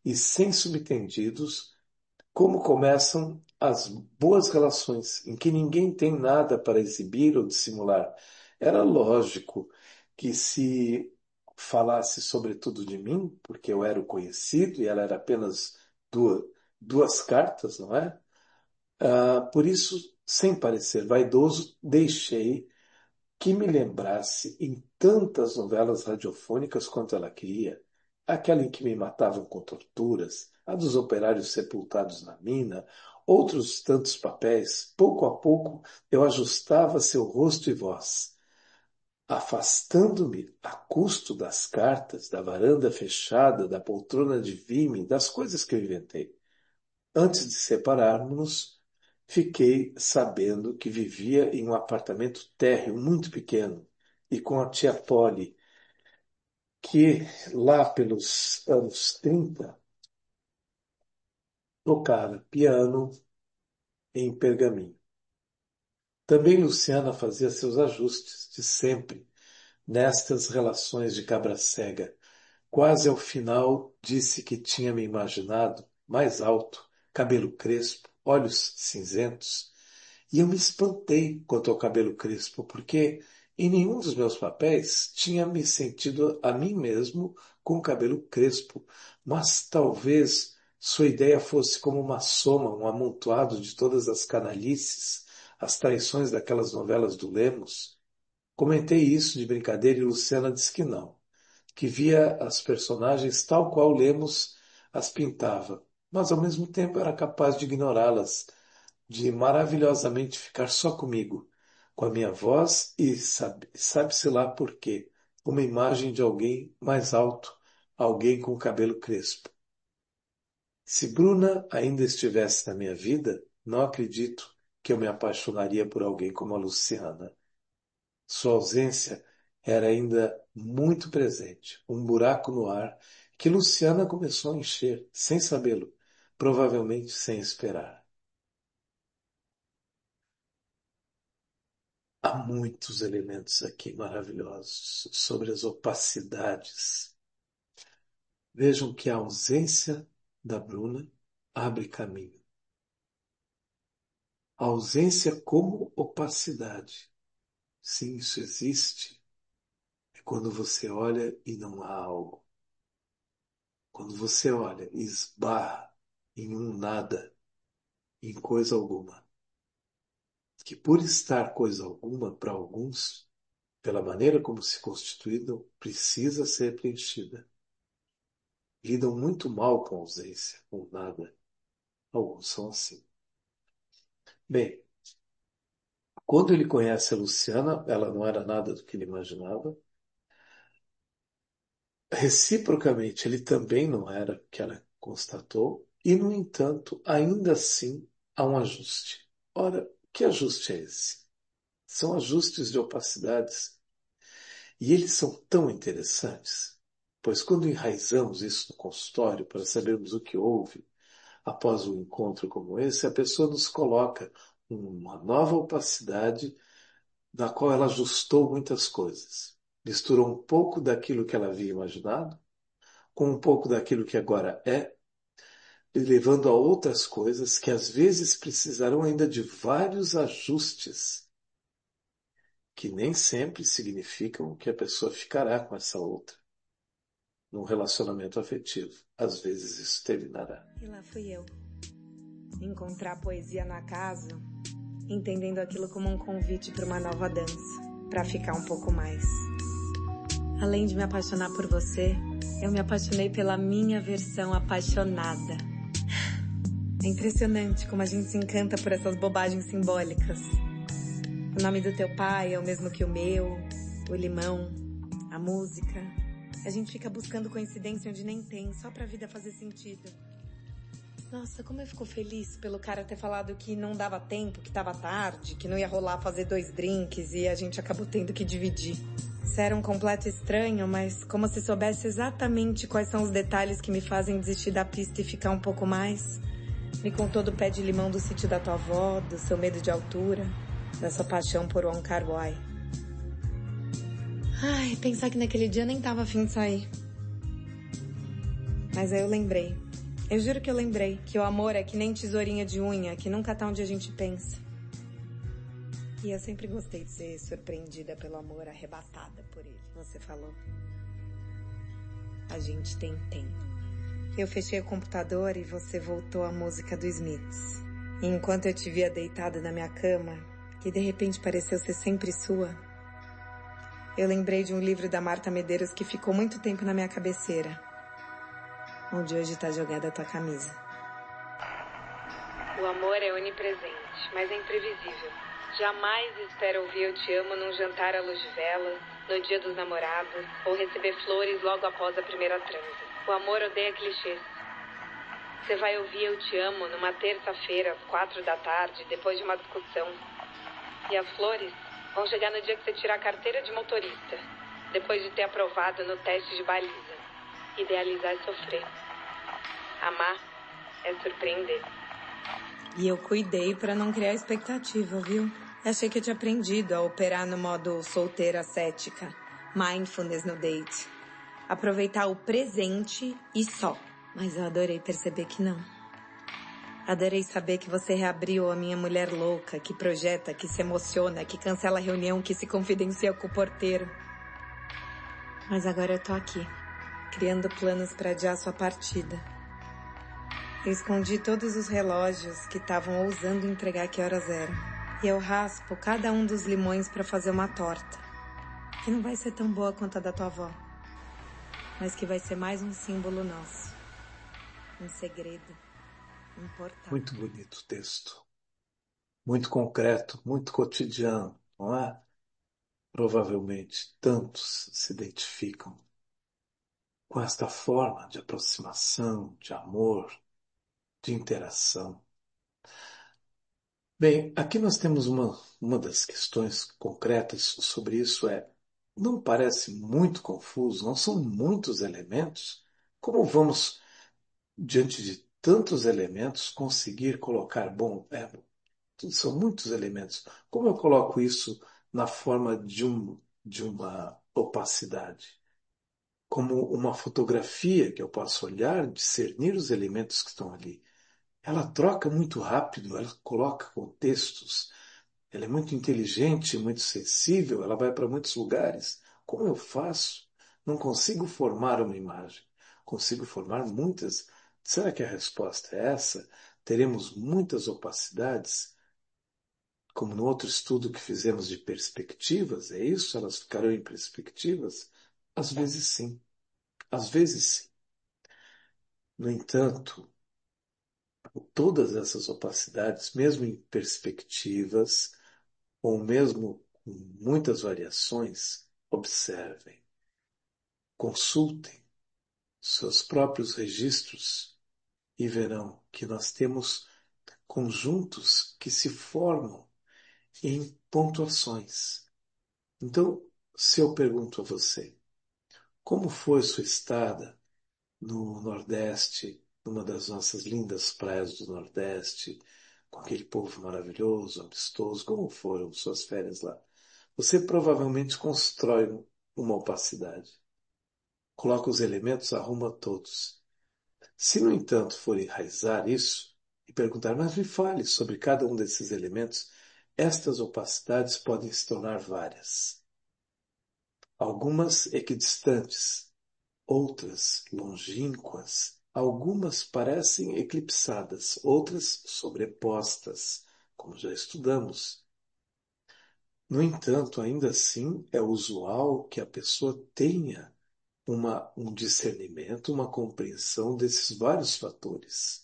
e sem subtendidos, como começam as boas relações, em que ninguém tem nada para exibir ou dissimular. Era lógico que se falasse sobretudo de mim, porque eu era o conhecido e ela era apenas duas, duas cartas, não é? Ah, por isso, sem parecer vaidoso, deixei que me lembrasse em tantas novelas radiofônicas quanto ela queria, aquela em que me matavam com torturas, a dos operários sepultados na mina, outros tantos papéis. Pouco a pouco eu ajustava seu rosto e voz, afastando-me a custo das cartas, da varanda fechada, da poltrona de vime, das coisas que eu inventei. Antes de separarmos-nos, fiquei sabendo que vivia em um apartamento térreo muito pequeno e com a tia Polly, que lá pelos anos trinta tocava piano em pergaminho. Também Luciana fazia seus ajustes de sempre nestas relações de cabra cega. Quase ao final disse que tinha me imaginado mais alto, cabelo crespo, olhos cinzentos. E eu me espantei quanto ao cabelo crespo, porque em nenhum dos meus papéis tinha me sentido a mim mesmo com cabelo crespo, mas talvez sua ideia fosse como uma soma, um amontoado de todas as canalices, as traições daquelas novelas do Lemos. Comentei isso de brincadeira e Luciana disse que não, que via as personagens tal qual Lemos as pintava, mas ao mesmo tempo era capaz de ignorá-las, de maravilhosamente ficar só comigo, com a minha voz e sabe, sabe-se lá por quê, uma imagem de alguém mais alto, alguém com cabelo crespo. Se Bruna ainda estivesse na minha vida, não acredito que eu me apaixonaria por alguém como a Luciana. Sua ausência era ainda muito presente, um buraco no ar que Luciana começou a encher, sem sabê-lo, provavelmente sem esperar. Há muitos elementos aqui maravilhosos sobre as opacidades. Vejam que a ausência da Bruna abre caminho. A ausência como opacidade. Sim, isso existe. É quando você olha e não há algo. Quando você olha e esbarra em um nada, em coisa alguma. Que por estar coisa alguma para alguns, pela maneira como se constituíram, precisa ser preenchida. Lidam muito mal com a ausência, com nada. Alguns são assim. Bem, quando ele conhece a Luciana, ela não era nada do que ele imaginava. Reciprocamente, ele também não era o que ela constatou. E, no entanto, ainda assim, há um ajuste. Ora, que ajuste é esse? São ajustes de opacidades. E eles são tão interessantes, pois quando enraizamos isso no consultório para sabermos o que houve, após um encontro como esse, a pessoa nos coloca uma nova opacidade na qual ela ajustou muitas coisas. Misturou um pouco daquilo que ela havia imaginado com um pouco daquilo que agora é, e levando a outras coisas que às vezes precisarão ainda de vários ajustes, que nem sempre significam que a pessoa ficará com essa outra num relacionamento afetivo. Às vezes isso terminará. E lá fui eu, encontrar poesia no acaso, entendendo aquilo como um convite para uma nova dança, para ficar um pouco mais. Além de me apaixonar por você, eu me apaixonei pela minha versão apaixonada. É impressionante como a gente se encanta por essas bobagens simbólicas. O nome do teu pai é o mesmo que o meu, o limão, a música. A gente fica buscando coincidência onde nem tem, só pra vida fazer sentido. Nossa, como eu fico feliz pelo cara ter falado que não dava tempo, que tava tarde, que não ia rolar fazer dois drinks e a gente acabou tendo que dividir. Isso era um completo estranho, mas como se soubesse exatamente quais são os detalhes que me fazem desistir da pista e ficar um pouco mais. Me contou do pé de limão do sítio da tua avó, do seu medo de altura, da sua paixão por Wong Kar-wai. Ai, pensar que naquele dia eu nem tava afim de sair. Mas aí eu lembrei Eu juro que eu lembrei que o amor é que nem tesourinha de unha, que nunca tá onde a gente pensa. E eu sempre gostei de ser surpreendida pelo amor, arrebatada por ele. Você falou. A gente tem tempo. Eu fechei o computador e você voltou à música do Smiths. E enquanto eu te via deitada na minha cama, que de repente pareceu ser sempre sua, eu lembrei de um livro da Marta Medeiros que ficou muito tempo na minha cabeceira, onde hoje tá jogada a tua camisa. O amor é onipresente, mas é imprevisível. Jamais espera ouvir eu te amo num jantar à luz de velas, no dia dos namorados, ou receber flores logo após a primeira transa. O amor odeia clichês. Você vai ouvir eu te amo numa terça-feira às quatro da tarde, depois de uma discussão. E as flores vão chegar no dia que você tirar a carteira de motorista, depois de ter aprovado no teste de baliza. Idealizar é sofrer. Amar é surpreender. E eu cuidei pra não criar expectativa, viu? Achei que eu tinha aprendido a operar no modo solteira cética, mindfulness no date. Aproveitar o presente e só. Mas eu adorei perceber que não. Adorei saber que você reabriu a minha mulher louca, que projeta, que se emociona, que cancela a reunião, que se confidencia com o porteiro. Mas agora eu tô aqui, criando planos pra adiar sua partida. Eu escondi todos os relógios que estavam ousando entregar que horas eram. E eu raspo cada um dos limões pra fazer uma torta, que não vai ser tão boa quanto a da tua avó, mas que vai ser mais um símbolo nosso. Um segredo importante. Muito bonito o texto. Muito concreto, muito cotidiano, não é? Provavelmente tantos se identificam com esta forma de aproximação, de amor, de interação. Bem, aqui nós temos uma, uma das questões concretas sobre isso é, não parece muito confuso, não são muitos elementos? Como vamos, diante de tantos elementos, conseguir colocar, bom, é, são muitos elementos, como eu coloco isso na forma de, um, de uma opacidade? Como uma fotografia que eu posso olhar, discernir os elementos que estão ali. Ela troca muito rápido, ela coloca contextos, ela é muito inteligente, muito sensível, ela vai para muitos lugares. Como eu faço? Não consigo formar uma imagem. Consigo formar muitas. Será que a resposta é essa? Teremos muitas opacidades? Como no outro estudo que fizemos de perspectivas, é isso? Elas ficarão em perspectivas? Às vezes sim. Às vezes sim. No entanto, todas essas opacidades, mesmo em perspectivas, ou mesmo com muitas variações, observem, consultem seus próprios registros e verão que nós temos conjuntos que se formam em pontuações. Então, se eu pergunto a você, como foi sua estada no Nordeste, numa das nossas lindas praias do Nordeste, com aquele povo maravilhoso, amistoso, como foram suas férias lá? Você provavelmente constrói uma opacidade. Coloca os elementos, arruma todos. Se, no entanto, for enraizar isso e perguntar, mas me fale sobre cada um desses elementos, estas opacidades podem se tornar várias. Algumas equidistantes, outras longínquas, algumas parecem eclipsadas, outras sobrepostas, como já estudamos. No entanto, ainda assim, é usual que a pessoa tenha uma, um discernimento, uma compreensão desses vários fatores,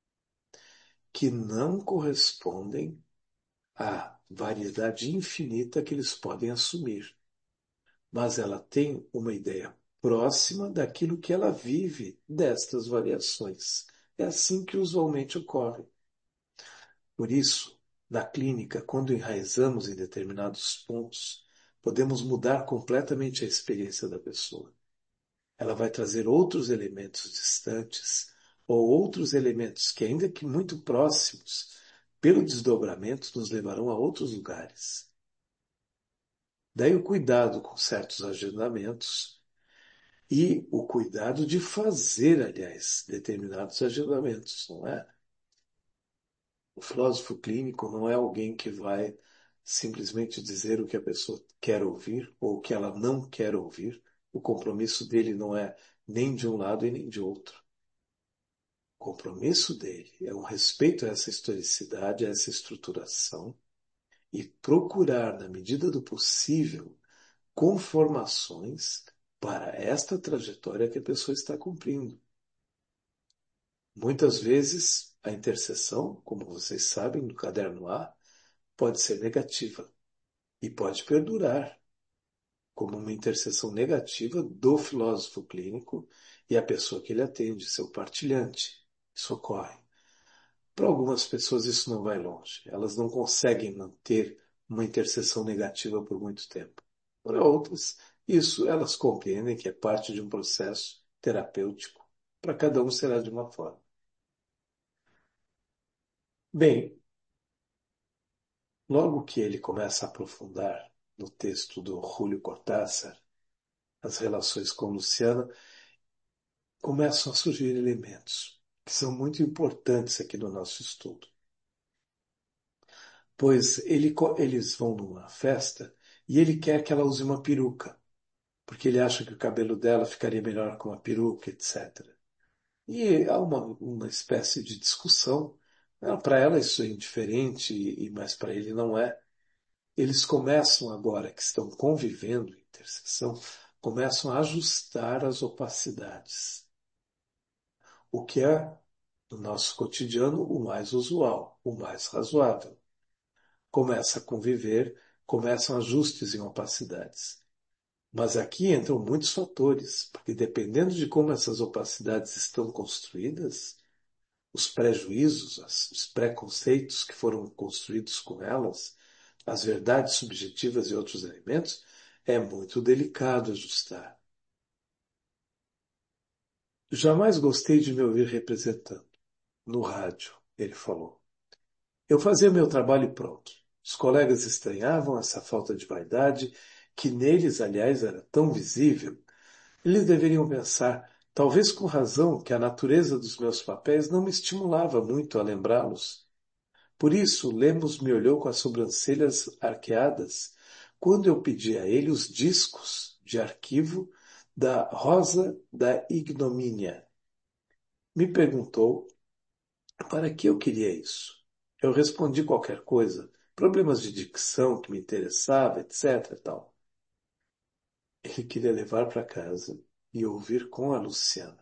que não correspondem à variedade infinita que eles podem assumir. Mas ela tem uma ideia próxima daquilo que ela vive destas variações. É assim que usualmente ocorre. Por isso, na clínica, quando enraizamos em determinados pontos, podemos mudar completamente a experiência da pessoa. Ela vai trazer outros elementos distantes ou outros elementos que, ainda que muito próximos, pelo desdobramento, nos levarão a outros lugares. Daí o cuidado com certos agendamentos, E o cuidado de fazer, aliás, determinados agendamentos, não é? O filósofo clínico não é alguém que vai simplesmente dizer o que a pessoa quer ouvir ou o que ela não quer ouvir. O compromisso dele não é nem de um lado e nem de outro. O compromisso dele é um respeito a essa historicidade, a essa estruturação e procurar, na medida do possível, conformações para esta trajetória que a pessoa está cumprindo. Muitas vezes, a intercessão, como vocês sabem, no caderno A, pode ser negativa e pode perdurar como uma intercessão negativa do filósofo clínico e a pessoa que ele atende, seu partilhante. Isso ocorre. Para algumas pessoas isso não vai longe. Elas não conseguem manter uma intercessão negativa por muito tempo. Para outras, isso elas compreendem que é parte de um processo terapêutico. Para cada um será de uma forma. Bem, logo que ele começa a aprofundar no texto do Júlio Cortázar, as relações com Luciana, começam a surgir elementos que são muito importantes aqui no nosso estudo. Pois ele, eles vão numa festa e ele quer que ela use uma peruca, porque ele acha que o cabelo dela ficaria melhor com uma peruca, etcétera. E há uma, uma espécie de discussão. Para ela isso é indiferente, e, mas para ele não é. Eles começam agora, que estão convivendo em intercessão, começam a ajustar as opacidades. O que é, no nosso cotidiano, o mais usual, o mais razoável. Começa a conviver, começam ajustes em opacidades. Mas aqui entram muitos fatores, porque dependendo de como essas opacidades estão construídas, os prejuízos, os preconceitos que foram construídos com elas, as verdades subjetivas e outros elementos, é muito delicado ajustar. Jamais gostei de me ouvir representando. No rádio, ele falou. Eu fazia meu trabalho e pronto. Os colegas estranhavam essa falta de vaidade, que neles, aliás, era tão visível. Eles deveriam pensar, talvez com razão, que a natureza dos meus papéis não me estimulava muito a lembrá-los. Por isso, Lemos me olhou com as sobrancelhas arqueadas quando eu pedi a ele os discos de arquivo da Rosa da Ignomínia. Me perguntou para que eu queria isso. Eu respondi qualquer coisa, problemas de dicção que me interessava, etc. Tal. Ele queria levar para casa e ouvir com a Luciana.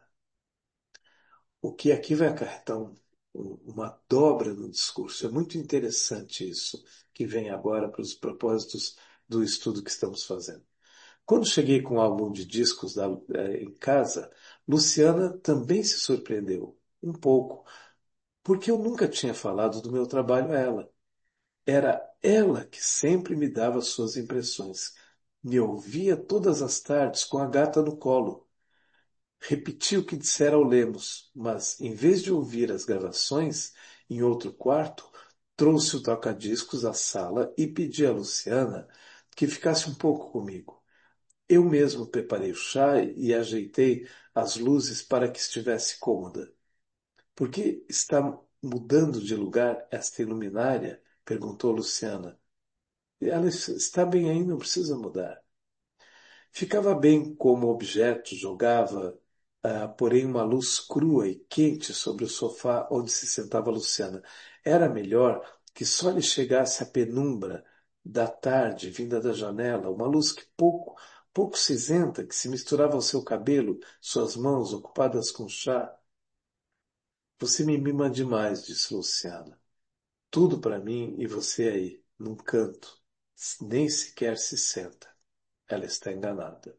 O que aqui vai acarretar um, um, uma dobra no discurso. É muito interessante isso que vem agora para os propósitos do estudo que estamos fazendo. Quando cheguei com o álbum de discos da, eh, em casa, Luciana também se surpreendeu, um pouco, porque eu nunca tinha falado do meu trabalho a ela. Era ela que sempre me dava suas impressões. Me ouvia todas as tardes com a gata no colo. Repeti o que dissera ao Lemos, mas, em vez de ouvir as gravações em outro quarto, trouxe o toca-discos à sala e pedi a Luciana que ficasse um pouco comigo. Eu mesmo preparei o chá e ajeitei as luzes para que estivesse cômoda. Por que está mudando de lugar esta iluminária? Perguntou Luciana. Ela está bem aí, não precisa mudar. Ficava bem como objeto, jogava, ah, porém, uma luz crua e quente sobre o sofá onde se sentava Luciana. Era melhor que só lhe chegasse a penumbra da tarde vinda da janela, uma luz que pouco, pouco cinzenta, que se misturava ao seu cabelo, suas mãos ocupadas com chá. Você me mima demais, disse Luciana. Tudo para mim e você aí, num canto. Nem sequer se senta. Ela está enganada.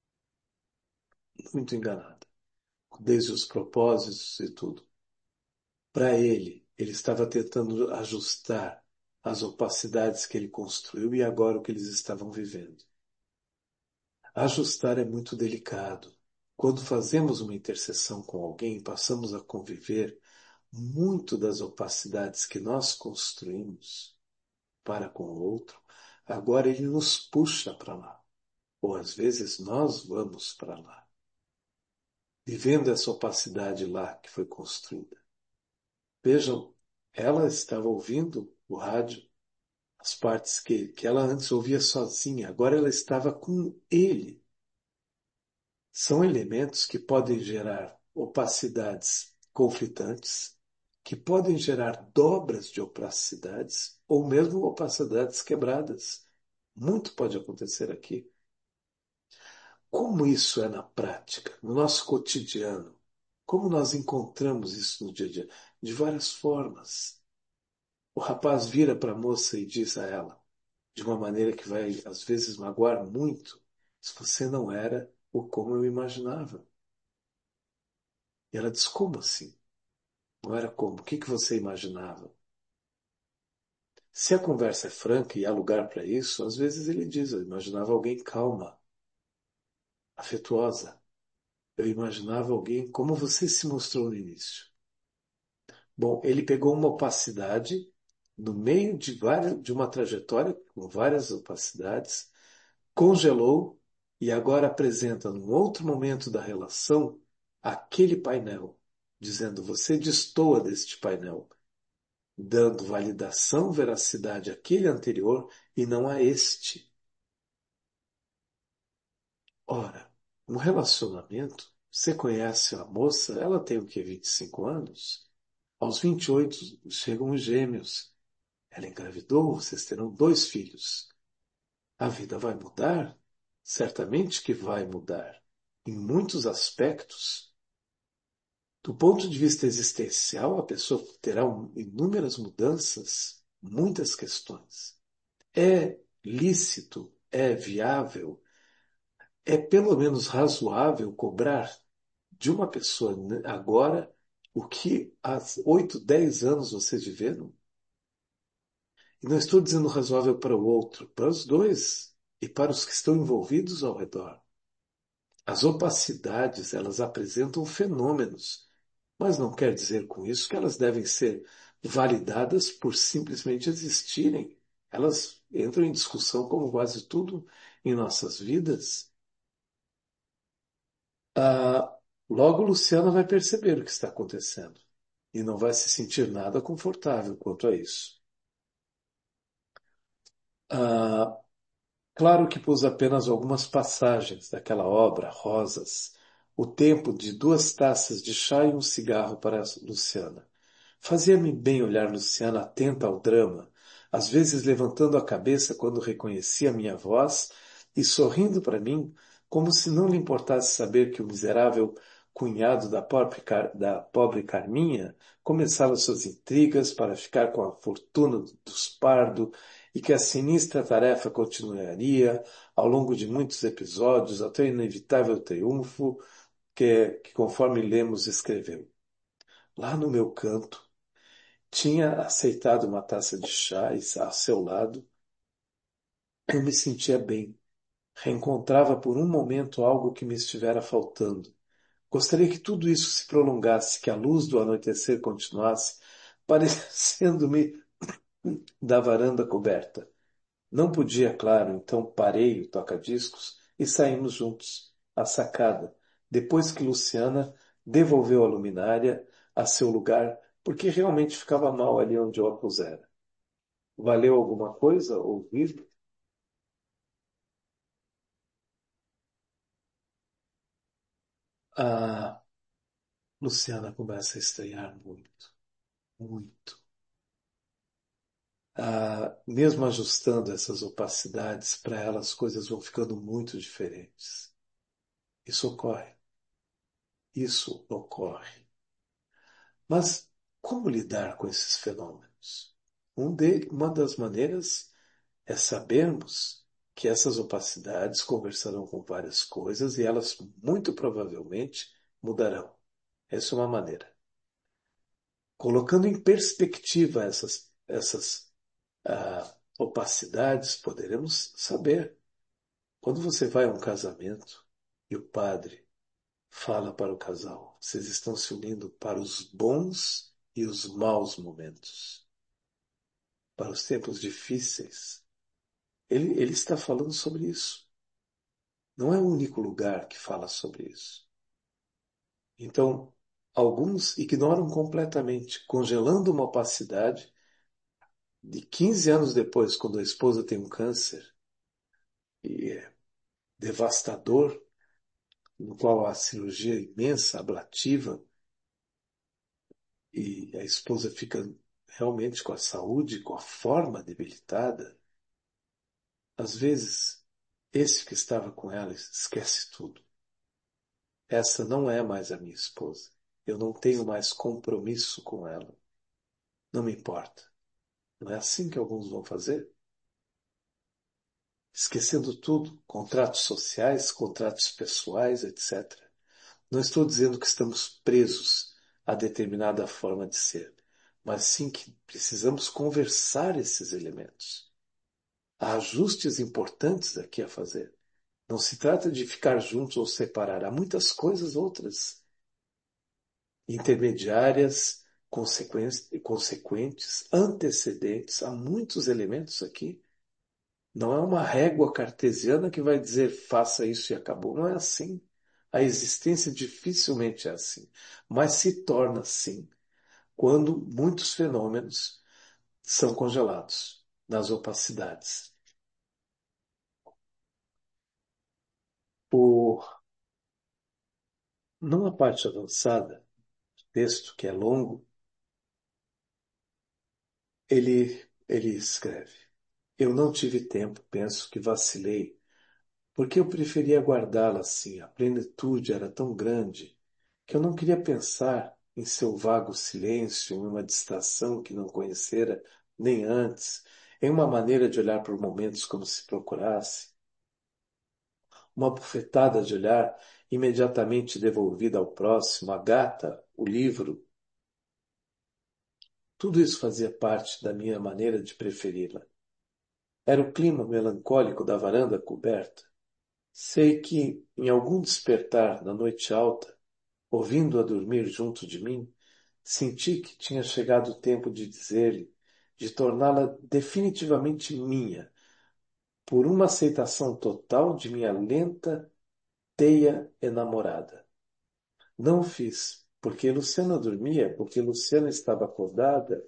Muito enganada. Desde os propósitos e tudo. Para ele, ele estava tentando ajustar as opacidades que ele construiu e agora o que eles estavam vivendo. Ajustar é muito delicado. Quando fazemos uma intercessão com alguém, passamos a conviver muito das opacidades que nós construímos para com o outro, agora ele nos puxa para lá. Ou às vezes nós vamos para lá. vivendo essa opacidade lá que foi construída. Vejam, ela estava ouvindo o rádio, as partes que, que ela antes ouvia sozinha, agora ela estava com ele. São elementos que podem gerar opacidades conflitantes, que podem gerar dobras de opacidades ou mesmo opacidades quebradas. Muito pode acontecer aqui. Como isso é na prática, no nosso cotidiano? Como nós encontramos isso no dia a dia? De várias formas. O rapaz vira para a moça e diz a ela, de uma maneira que vai às vezes magoar muito, se você não era o como eu imaginava. E ela diz, como assim? Não era como? O que que você imaginava? Se a conversa é franca e há lugar para isso, às vezes ele diz, eu imaginava alguém calma, afetuosa. Eu imaginava alguém como você se mostrou no início. Bom, ele pegou uma opacidade no meio de, várias, de uma trajetória com várias opacidades, congelou e agora apresenta num outro momento da relação aquele painel, dizendo você destoa deste painel, dando validação, veracidade àquele anterior e não a este. Ora, um relacionamento, você conhece a moça, ela tem o quê? vinte e cinco anos? Aos vinte e oito chegam os gêmeos. Ela engravidou, vocês terão dois filhos. A vida vai mudar? Certamente que vai mudar. Em muitos aspectos. Do ponto de vista existencial, a pessoa terá inúmeras mudanças, muitas questões. É lícito, é viável, é pelo menos razoável cobrar de uma pessoa agora o que há oito, dez anos vocês viveram? E não estou dizendo razoável para o outro, para os dois e para os que estão envolvidos ao redor. As opacidades, elas apresentam fenômenos, mas não quer dizer com isso que elas devem ser validadas por simplesmente existirem. Elas entram em discussão como quase tudo em nossas vidas. Ah, logo, Luciana vai perceber o que está acontecendo e não vai se sentir nada confortável quanto a isso. Ah, claro que pus apenas algumas passagens daquela obra, Rosas, o tempo de duas taças de chá e um cigarro para Luciana. Fazia-me bem olhar Luciana atenta ao drama, às vezes levantando a cabeça quando reconhecia minha voz e sorrindo para mim, como se não lhe importasse saber que o miserável cunhado da pobre, Car... da pobre Carminha começava suas intrigas para ficar com a fortuna dos Pardo e que a sinistra tarefa continuaria ao longo de muitos episódios até o inevitável triunfo que, que conforme Lemos escreveu. Lá no meu canto, tinha aceitado uma taça de chá e a seu lado, eu me sentia bem. Reencontrava por um momento algo que me estivera faltando. Gostaria que tudo isso se prolongasse, que a luz do anoitecer continuasse, parecendo-me da varanda coberta. Não podia, claro, então parei o toca-discos e saímos juntos, à sacada, depois que Luciana devolveu a luminária a seu lugar, porque realmente ficava mal ali onde eu a pusera. Valeu alguma coisa ouvir? A Luciana começa a estranhar muito, muito. Ah, mesmo ajustando essas opacidades, para ela as coisas vão ficando muito diferentes. Isso ocorre. Isso ocorre. Mas como lidar com esses fenômenos? Um de, uma das maneiras é sabermos que essas opacidades conversarão com várias coisas e elas muito provavelmente mudarão. Essa é uma maneira. Colocando em perspectiva essas, essas ah, opacidades, poderemos saber. Quando você vai a um casamento e o padre fala para o casal, vocês estão se unindo para os bons e os maus momentos, para os tempos difíceis. Ele, ele está falando sobre isso. Não é o único lugar que fala sobre isso. Então, alguns ignoram completamente, congelando uma opacidade de quinze anos depois, quando a esposa tem um câncer, e é devastador, no qual a cirurgia é imensa, ablativa, e a esposa fica realmente com a saúde, com a forma debilitada. Às vezes, esse que estava com ela esquece tudo. Essa não é mais a minha esposa. Eu não tenho mais compromisso com ela. Não me importa. Não é assim que alguns vão fazer? Esquecendo tudo, contratos sociais, contratos pessoais, etcétera. Não estou dizendo que estamos presos a determinada forma de ser, mas sim que precisamos conversar esses elementos. Há ajustes importantes aqui a fazer. Não se trata de ficar juntos ou separar. Há muitas coisas outras, intermediárias, consequentes, antecedentes. Há muitos elementos aqui. Não é uma régua cartesiana que vai dizer faça isso e acabou. Não é assim. A existência dificilmente é assim. Mas se torna assim quando muitos fenômenos são congelados nas opacidades. O, numa parte avançada, do texto que é longo, ele, ele escreve: Eu não tive tempo, penso que vacilei, porque eu preferia guardá-la assim. A plenitude era tão grande que eu não queria pensar em seu vago silêncio, em uma distração que não conhecera nem antes, em uma maneira de olhar por momentos como se procurasse, uma bufetada de olhar imediatamente devolvida ao próximo, a gata, o livro. Tudo isso fazia parte da minha maneira de preferi-la. Era o clima melancólico da varanda coberta. Sei que, em algum despertar na noite alta, ouvindo-a dormir junto de mim, senti que tinha chegado o tempo de dizer-lhe, de torná-la definitivamente minha, por uma aceitação total de minha lenta teia enamorada. Não o fiz, porque Luciana dormia, porque Luciana estava acordada,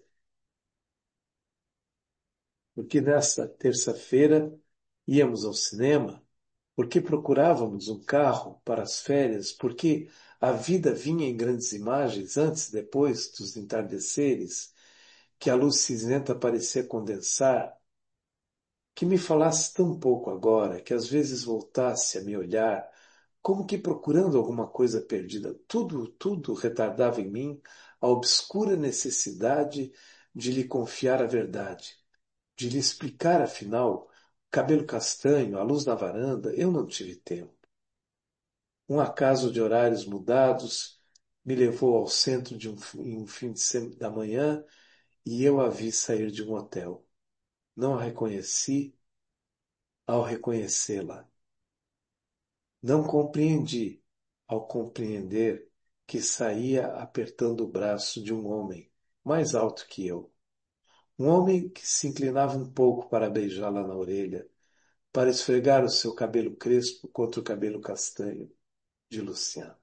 porque nessa terça-feira íamos ao cinema, porque procurávamos um carro para as férias, porque a vida vinha em grandes imagens antes e depois dos entardeceres, que a luz cinzenta parecia condensar, que me falasse tão pouco agora, que às vezes voltasse a me olhar, como que procurando alguma coisa perdida. Tudo, tudo retardava em mim a obscura necessidade de lhe confiar a verdade, de lhe explicar, afinal, cabelo castanho, a luz na varanda. Eu não tive tempo. Um acaso de horários mudados me levou ao centro de um, em um fim de semana da manhã e eu a vi sair de um hotel. Não a reconheci ao reconhecê-la. Não compreendi ao compreender que saía apertando o braço de um homem mais alto que eu. Um homem que se inclinava um pouco para beijá-la na orelha, para esfregar o seu cabelo crespo contra o cabelo castanho de Luciana.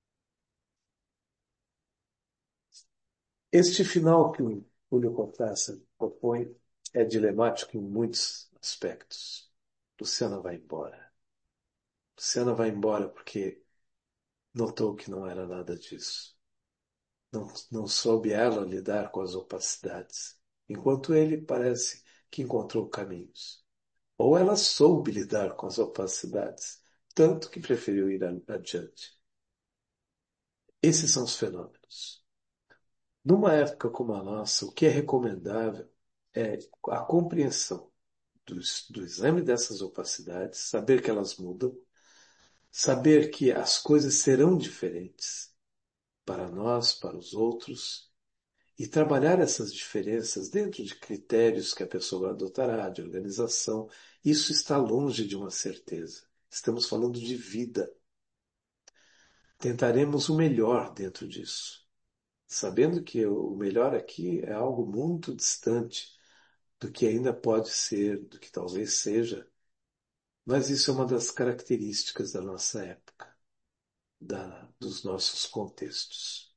Este final que o Júlio Cortázar propõe é dilemático em muitos aspectos. Luciana vai embora. Luciana vai embora porque notou que não era nada disso. Não, não soube ela lidar com as opacidades, enquanto ele parece que encontrou caminhos. Ou ela soube lidar com as opacidades, tanto que preferiu ir adiante. Esses são os fenômenos. Numa época como a nossa, o que é recomendável é a compreensão do, do exame dessas opacidades, saber que elas mudam, saber que as coisas serão diferentes para nós, para os outros, e trabalhar essas diferenças dentro de critérios que a pessoa adotará, de organização. Isso está longe de uma certeza. Estamos falando de vida. Tentaremos o melhor dentro disso, sabendo que o melhor aqui é algo muito distante do que ainda pode ser, do que talvez seja, mas isso é uma das características da nossa época. da, dos nossos contextos.